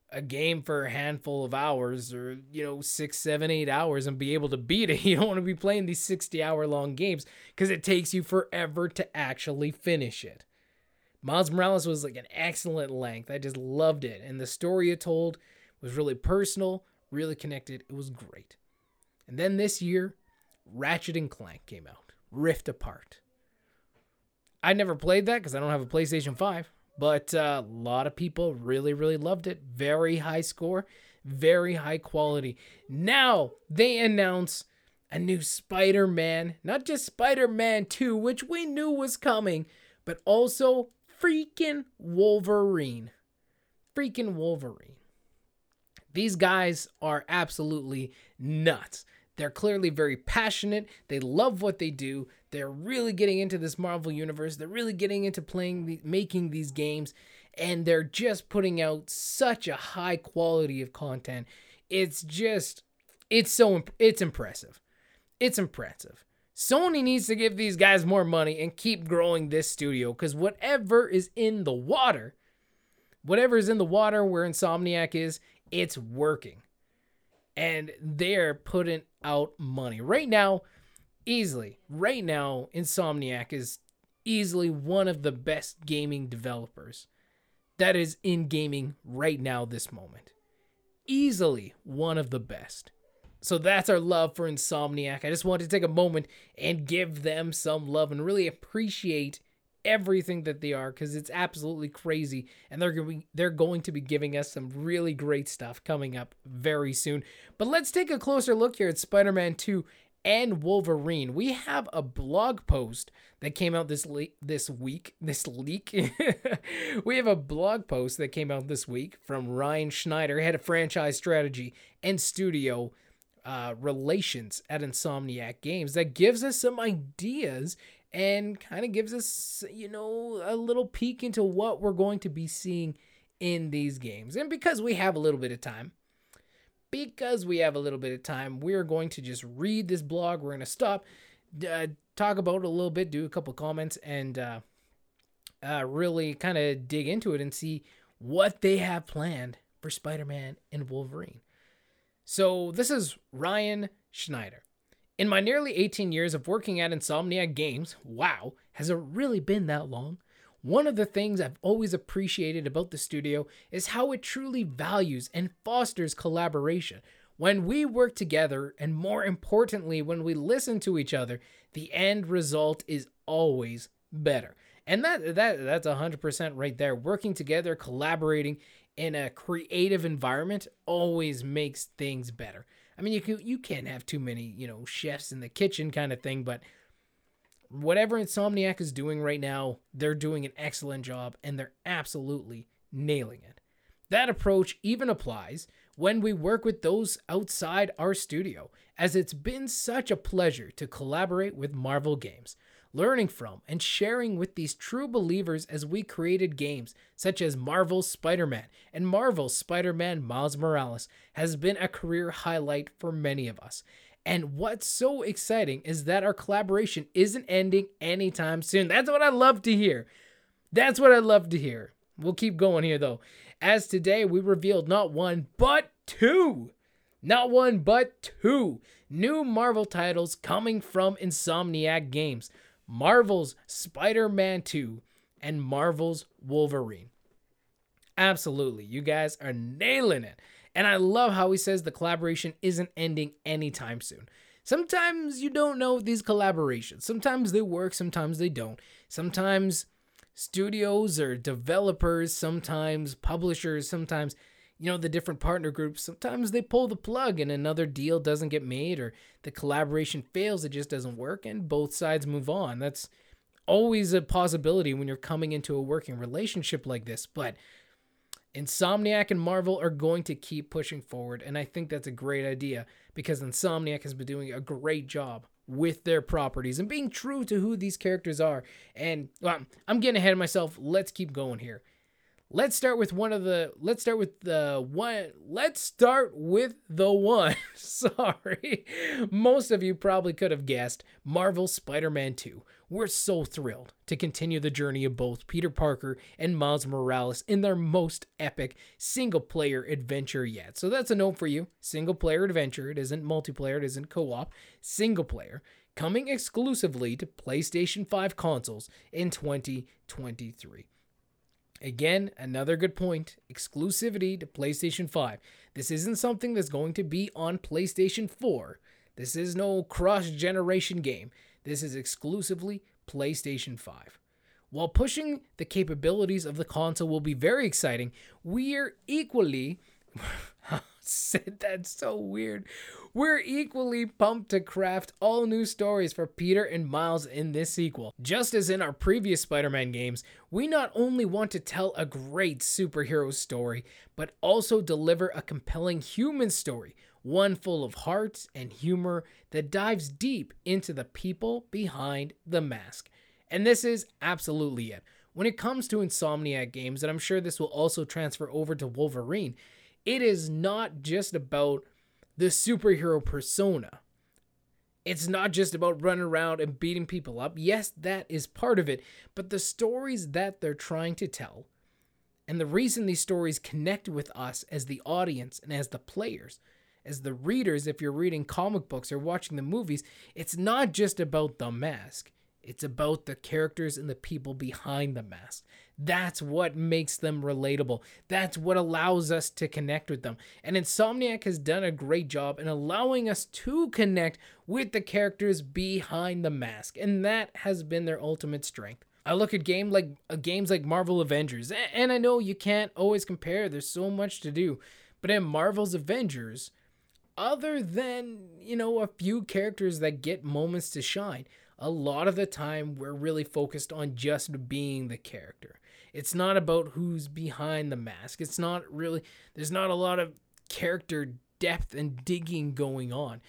a game for a handful of hours, or 6, 7, 8 hours, and be able to beat it. You don't want to be playing these 60-hour long games because it takes you forever to actually finish it. Miles Morales was like an excellent length. I just loved it, and the story it told was really personal, really connected. It was great. And then this year, Ratchet and Clank came out, Rift Apart. I never played that because I don't have a PlayStation 5. But a lot of people really, really loved it. Very high score, very high quality. Now they announce a new Spider-Man, not just Spider-Man 2, which we knew was coming, but also freaking Wolverine. Freaking Wolverine. These guys are absolutely nuts. They're clearly very passionate. They love what they do. They're really getting into this Marvel universe. They're really getting into making these games, and they're just putting out such a high quality of content. It's impressive. It's impressive. Sony needs to give these guys more money and keep growing this studio, because whatever is in the water where Insomniac is, it's working. And they're putting out money. Right now, Insomniac is easily one of the best gaming developers that is in gaming right now, this moment. Easily one of the best. So that's our love for Insomniac. I just wanted to take a moment and give them some love and really appreciate everything that they are, because it's absolutely crazy, and they're going to be giving us some really great stuff coming up very soon. But let's take a closer look here at Spider-Man 2 and Wolverine. We have a blog post that came out this week. We have a blog post that came out this week from Ryan Schneider, head of franchise strategy and studio relations at Insomniac Games, that gives us some ideas and kind of gives us, a little peek into what we're going to be seeing in these games. And because we have a little bit of time, we're going to just read this blog. We're going to stop, talk about it a little bit, do a couple comments, and really kind of dig into it and see what they have planned for Spider-Man and Wolverine. So this is Ryan Schneider. In my nearly 18 years of working at Insomniac Games, wow, has it really been that long? One of the things I've always appreciated about the studio is how it truly values and fosters collaboration. When we work together, and more importantly, when we listen to each other, the end result is always better. And that's 100% right there. Working together, collaborating in a creative environment always makes things better. I mean, you can't have too many, chefs in the kitchen kind of thing, but whatever Insomniac is doing right now, they're doing an excellent job, and they're absolutely nailing it. That approach even applies when we work with those outside our studio, as it's been such a pleasure to collaborate with Marvel Games, learning from and sharing with these true believers as we created games such as Marvel's Spider-Man and Marvel's Spider-Man Miles Morales has been a career highlight for many of us. And what's so exciting is that our collaboration isn't ending anytime soon. That's what I love to hear. We'll keep going here though, as today we revealed not one, but two new Marvel titles coming from Insomniac Games. Marvel's Spider-Man 2 and Marvel's Wolverine. Absolutely, you guys are nailing it. And I love how he says the collaboration isn't ending anytime soon. Sometimes you don't know these collaborations. Sometimes they work, sometimes they don't. Sometimes studios or developers, sometimes publishers, sometimes the different partner groups, sometimes they pull the plug and another deal doesn't get made, or the collaboration fails, it just doesn't work, and both sides move on. That's always a possibility when you're coming into a working relationship like this, but Insomniac and Marvel are going to keep pushing forward, and I think that's a great idea, because Insomniac has been doing a great job with their properties and being true to who these characters are. And I'm getting ahead of myself. Let's keep going here. Let's start with the one. Sorry. Most of you probably could have guessed Marvel's Spider-Man 2. We're so thrilled to continue the journey of both Peter Parker and Miles Morales in their most epic single-player adventure yet. So that's a note for you. Single-player adventure. It isn't multiplayer. It isn't co-op. Single-player. Coming exclusively to PlayStation 5 consoles in 2023. Again, another good point. Exclusivity to PlayStation 5. This isn't something that's going to be on PlayStation 4. This is no cross-generation game. This is exclusively PlayStation 5. While pushing the capabilities of the console will be very exciting, we're equally... said that so weird. We're equally pumped to craft all new stories for Peter and Miles in this sequel. Just as in our previous Spider-Man games, we not only want to tell a great superhero story, but also deliver a compelling human story, one full of heart and humor that dives deep into the people behind the mask. And this is absolutely it. When it comes to Insomniac games, and I'm sure this will also transfer over to Wolverine, it is not just about the superhero persona. It's not just about running around and beating people up. Yes, that is part of it, but the stories that they're trying to tell, and the reason these stories connect with us as the audience and as the players, as the readers, if you're reading comic books or watching the movies, it's not just about the mask. It's about the characters and the people behind the mask. That's what makes them relatable. That's what allows us to connect with them. And Insomniac has done a great job in allowing us to connect with the characters behind the mask. And that has been their ultimate strength. I look at games like Marvel Avengers, and I know you can't always compare. There's so much to do. But in Marvel's Avengers, other than, a few characters that get moments to shine, a lot of the time we're really focused on just being the character. It's not about who's behind the mask. There's not a lot of character depth and digging going on.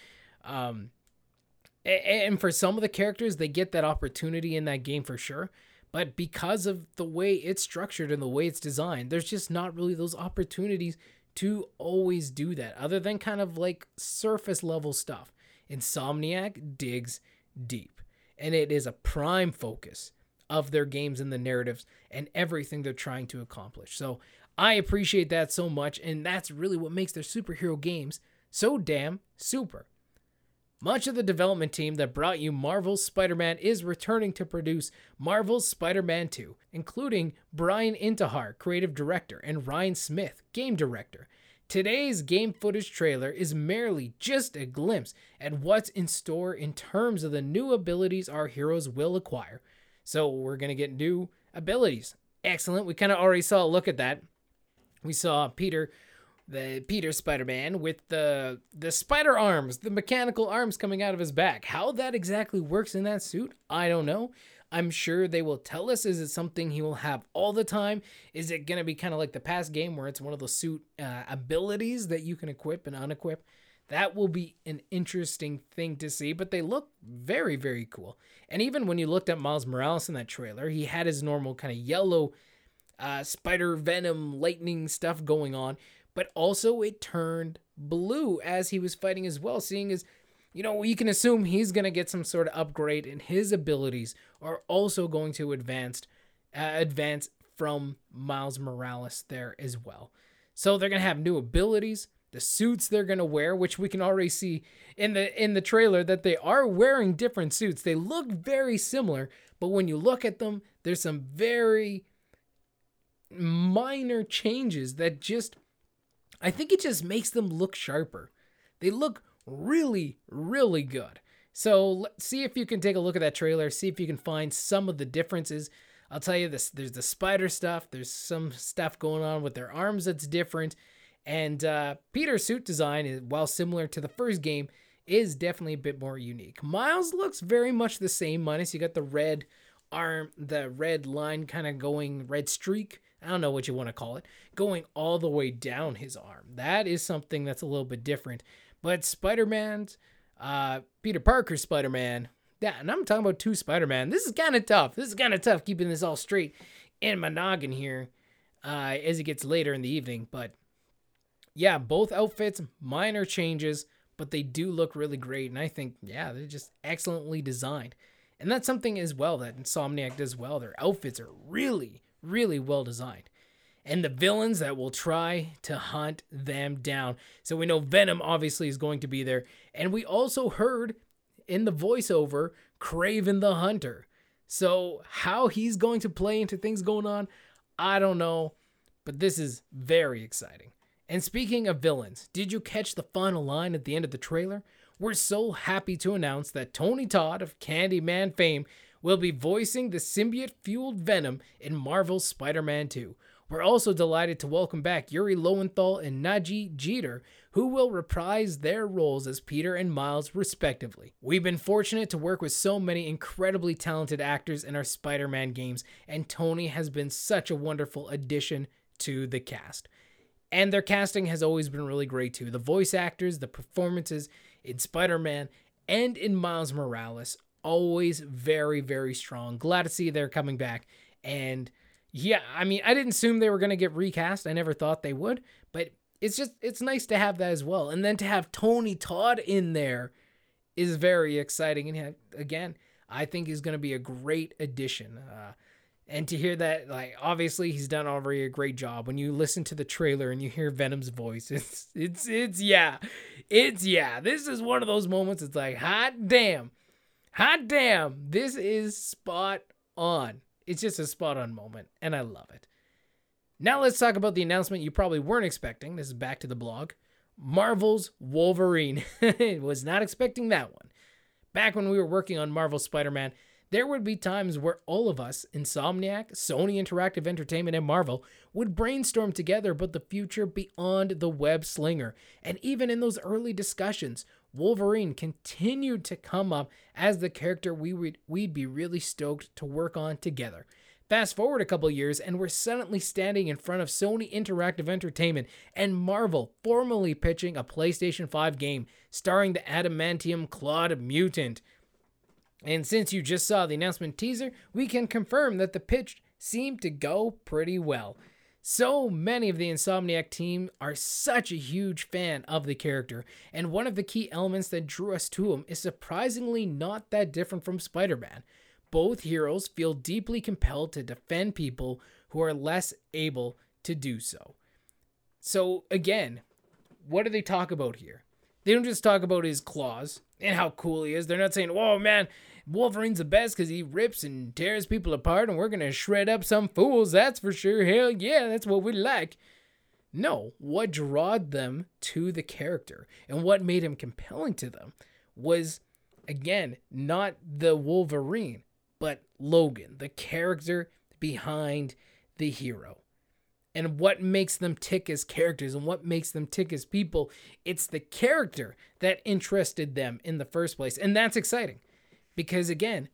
And for some of the characters, they get that opportunity in that game for sure. But because of the way it's structured and the way it's designed, there's just not really those opportunities to always do that, other than kind of like surface level stuff. Insomniac digs deep, and it is a prime focus of their games and the narratives and everything they're trying to accomplish. So I appreciate that so much, and that's really what makes their superhero games so damn super. Much of the development team that brought you Marvel's Spider-Man is returning to produce Marvel's Spider-Man 2, including Brian Intihar, creative director, and Ryan Smith, game director. Today's game footage trailer is merely just a glimpse at what's in store in terms of the new abilities our heroes will acquire. So we're going to get new abilities. Excellent. We kind of already saw a look at that. We saw Peter Spider-Man with the spider arms, the mechanical arms coming out of his back. How that exactly works in that suit, I don't know. I'm sure they will tell us. Is it something he will have all the time? Is it going to be kind of like the past game where it's one of those suit abilities that you can equip and unequip? That will be an interesting thing to see, but they look very, very cool. And even when you looked at Miles Morales in that trailer, he had his normal kind of yellow spider venom lightning stuff going on, but also it turned blue as he was fighting as well, seeing as, you can assume he's going to get some sort of upgrade, and his abilities are also going to advance from Miles Morales there as well. So they're going to have new abilities. The suits they're going to wear, which we can already see in the trailer that they are wearing different suits. They look very similar, but when you look at them, there's some very minor changes that I think it just makes them look sharper. They look really, really good. So let's see if you can take a look at that trailer, see if you can find some of the differences. I'll tell you this, there's the spider stuff, there's some stuff going on with their arms that's different. And Peter's suit design, while similar to the first game, is definitely a bit more unique. Miles looks very much the same, minus you got the red arm, the red line kind of going, red streak, I don't know what you want to call it, going all the way down his arm. That is something that's a little bit different. But Spider-Man's, Peter Parker's Spider-Man, yeah, and I'm talking about two Spider-Man. This is kind of tough. This is kind of tough keeping this all straight in my noggin here. as it gets later in the evening. But yeah, both outfits, minor changes, but they do look really great. And I think, yeah, they're just excellently designed. And that's something as well that Insomniac does well. Their outfits are really, really well designed. And the villains that will try to hunt them down. So we know Venom obviously is going to be there. And we also heard in the voiceover Kraven the Hunter. So how he's going to play into things going on, I don't know. But this is very exciting. And speaking of villains, did you catch the final line at the end of the trailer? We're so happy to announce that Tony Todd of Candyman fame will be voicing the symbiote-fueled Venom in Marvel's Spider-Man 2. We're also delighted to welcome back Yuri Lowenthal and Najee Jeter, who will reprise their roles as Peter and Miles respectively. We've been fortunate to work with so many incredibly talented actors in our Spider-Man games, and Tony has been such a wonderful addition to the cast. And their casting has always been really great too. The voice actors, the performances in Spider-Man and in Miles Morales, always very, very strong. Glad to see they're coming back. And yeah, I mean, I didn't assume they were going to get recast. I never thought they would, but it's nice to have that as well. And then to have Tony Todd in there is very exciting. And again, I think he's going to be a great addition. And to hear that, like, obviously he's done already a great job. When you listen to the trailer and you hear Venom's voice, it's yeah. This is one of those moments. It's like, hot damn, this is spot on. It's just a spot on moment, and I love it. Now let's talk about the announcement you probably weren't expecting. This is back to the blog. Marvel's Wolverine. Was not expecting that one. Back when we were working on Marvel's Spider-Man, there would be times where all of us, Insomniac, Sony Interactive Entertainment, and Marvel, would brainstorm together about the future beyond the web slinger. And even in those early discussions, Wolverine continued to come up as the character we'd be really stoked to work on together. Fast forward a couple years, and we're suddenly standing in front of Sony Interactive Entertainment and Marvel formally pitching a PlayStation 5 game starring the adamantium clawed mutant. And since you just saw the announcement teaser, we can confirm that the pitch seemed to go pretty well. So many of the Insomniac team are such a huge fan of the character, and one of the key elements that drew us to him is surprisingly not that different from Spider-Man. Both heroes feel deeply compelled to defend people who are less able to do so. So again, what do they talk about here? They don't just talk about his claws and how cool he is. They're not saying, whoa, man, Wolverine's the best because he rips and tears people apart and we're going to shred up some fools, that's for sure. Hell yeah, that's what we like. No, what drawed them to the character and what made him compelling to them was, again, not the Wolverine, but Logan, the character behind the hero. And what makes them tick as characters and what makes them tick as people, it's the character that interested them in the first place. And that's exciting because, again,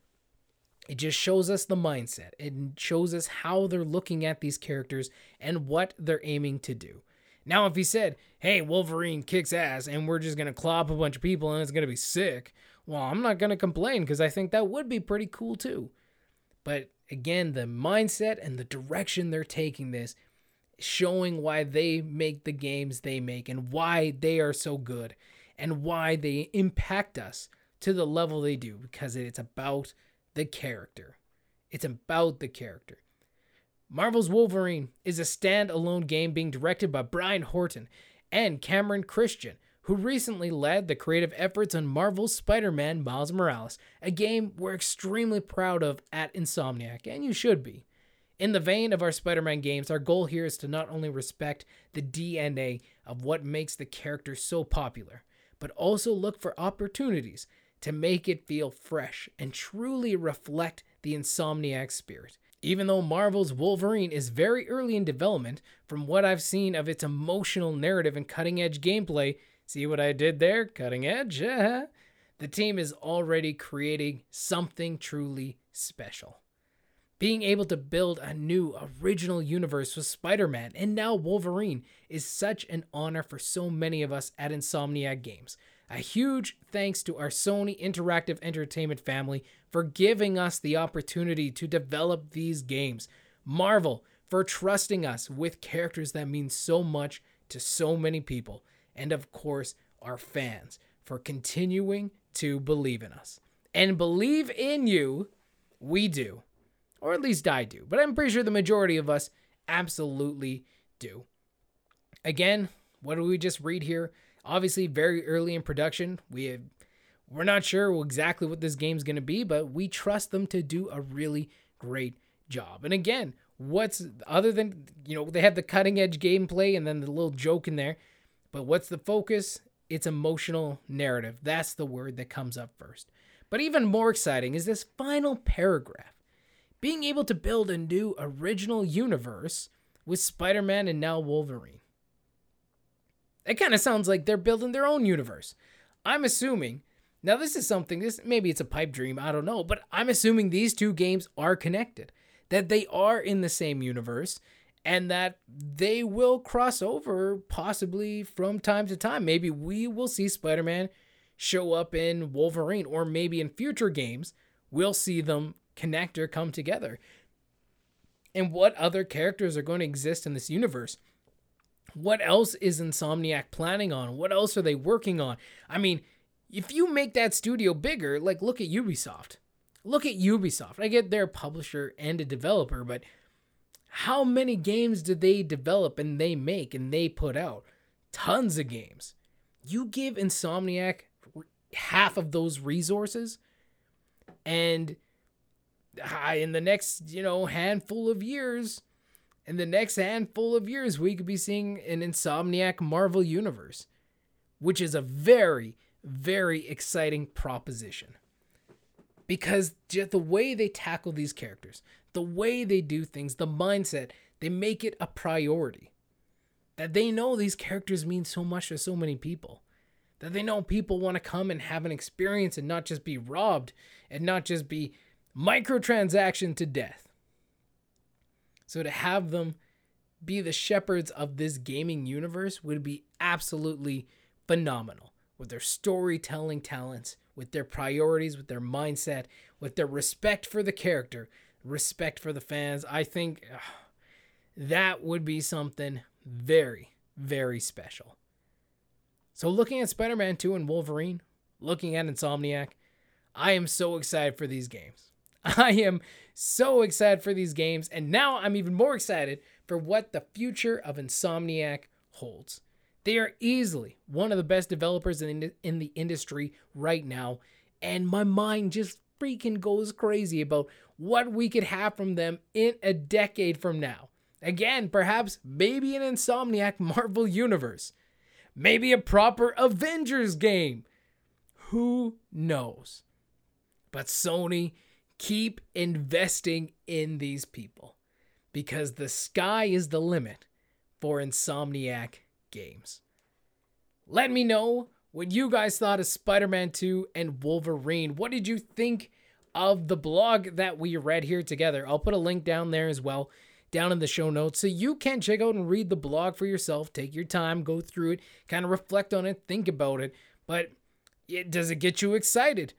it just shows us the mindset. It shows us how they're looking at these characters and what they're aiming to do. Now, if he said, hey, Wolverine kicks ass and we're just going to claw up a bunch of people and it's going to be sick, well, I'm not going to complain because I think that would be pretty cool too. But again, the mindset and the direction they're taking this, showing why they make the games they make and why they are so good and why they impact us to the level they do, because it's about the character. It's about the character. Marvel's Wolverine is a standalone game being directed by Brian Horton and Cameron Christian, who recently led the creative efforts on Marvel's Spider-Man Miles Morales, a game we're extremely proud of at Insomniac, and you should be. In the vein of our Spider-Man games, our goal here is to not only respect the DNA of what makes the character so popular, but also look for opportunities to make it feel fresh and truly reflect the Insomniac spirit. Even though Marvel's Wolverine is very early in development, from what I've seen of its emotional narrative and cutting-edge gameplay, see what I did there? Cutting edge? The team is already creating something truly special. Being able to build a new original universe with Spider-Man and now Wolverine is such an honor for so many of us at Insomniac Games. A huge thanks to our Sony Interactive Entertainment family for giving us the opportunity to develop these games. Marvel for trusting us with characters that mean so much to so many people, and of course, our fans for continuing to believe in us. And believe in you, we do. Or at least I do. But I'm pretty sure the majority of us absolutely do. Again, what do we just read here? Obviously, very early in production. We're not sure exactly what this game's going to be, but we trust them to do a really great job. And again, what's other than, they have the cutting edge gameplay and then the little joke in there, but what's the focus? It's emotional narrative. That's the word that comes up first. But even more exciting is this final paragraph. Being able to build a new original universe with Spider-Man and now Wolverine. It kind of sounds like they're building their own universe. I'm assuming, now maybe it's a pipe dream, I don't know, but I'm assuming these two games are connected, that they are in the same universe, and that they will cross over possibly from time to time. Maybe we will see Spider-Man show up in Wolverine, or maybe in future games, we'll see them connect or come together. And what other characters are going to exist in this universe? What else is Insomniac planning on? What else are they working on? I mean, if you make that studio bigger, like look at Ubisoft. Look at Ubisoft. I get they're a publisher and a developer, but how many games do they develop and they make and they put out? Tons of games. You give Insomniac half of those resources, and in the next, handful of years, we could be seeing an Insomniac Marvel universe, which is a very, very exciting proposition. Because just the way they tackle these characters, the way they do things, the mindset, they make it a priority. That they know these characters mean so much to so many people. That they know people want to come and have an experience and not just be robbed and not just be microtransaction to death. So to have them be the shepherds of this gaming universe would be absolutely phenomenal. With their storytelling talents, with their priorities, with their mindset, with their respect for the character, respect for the fans. I think that would be something very, very special. So looking at Spider-Man 2 and Wolverine, looking at Insomniac, I am so excited for these games. I am so excited for these games, and now I'm even more excited for what the future of Insomniac holds. They are easily one of the best developers in the industry right now, and my mind just freaking goes crazy about what we could have from them in a decade from now. Again, perhaps maybe an Insomniac Marvel universe. Maybe a proper Avengers game. Who knows? But Sony, keep investing in these people, because the sky is the limit for Insomniac games. Let me know what you guys thought of Spider-Man 2 and Wolverine. What did you think of the blog that we read here together? I'll put a link down there as well, down in the show notes, so you can check out and read the blog for yourself. Take your time, go through it, kind of reflect on it, think about it. But does it get you excited?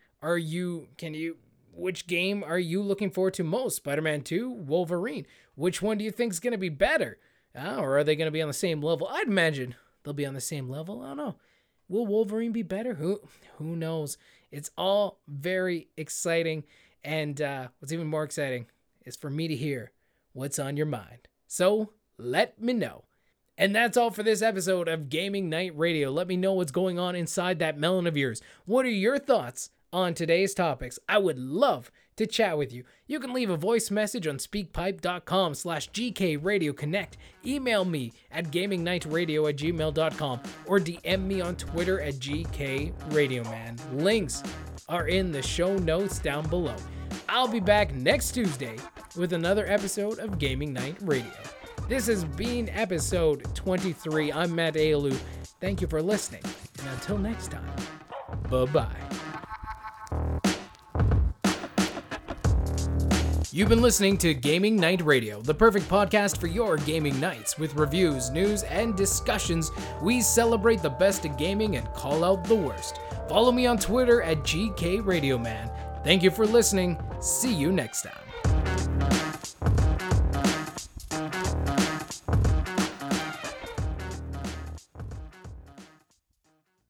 Which game are you looking forward to most? Spider-Man 2, Wolverine? Which one do you think is going to be better? Or are they going to be on the same level? I'd imagine they'll be on the same level. I don't know. Will Wolverine be better? Who knows? It's all very exciting. And what's even more exciting is for me to hear what's on your mind. So let me know. And that's all for this episode of Gaming Night Radio. Let me know what's going on inside that melon of yours. What are your thoughts on today's topics? I would love to chat with you. You can leave a voice message on speakpipe.com/GKRadioConnect. Email me at gamingnightradio@gmail.com or DM me on Twitter at GKRadioman. Links are in the show notes down below. I'll be back next Tuesday with another episode of Gaming Night Radio. This has been episode 23. I'm Matt Ailou. Thank you for listening, and until next time, bye-bye. You've been listening to Gaming Night Radio, the perfect podcast for your gaming nights. With reviews, news, and discussions, we celebrate the best of gaming and call out the worst. Follow me on Twitter at GKRadioman. Thank you for listening. See you next time.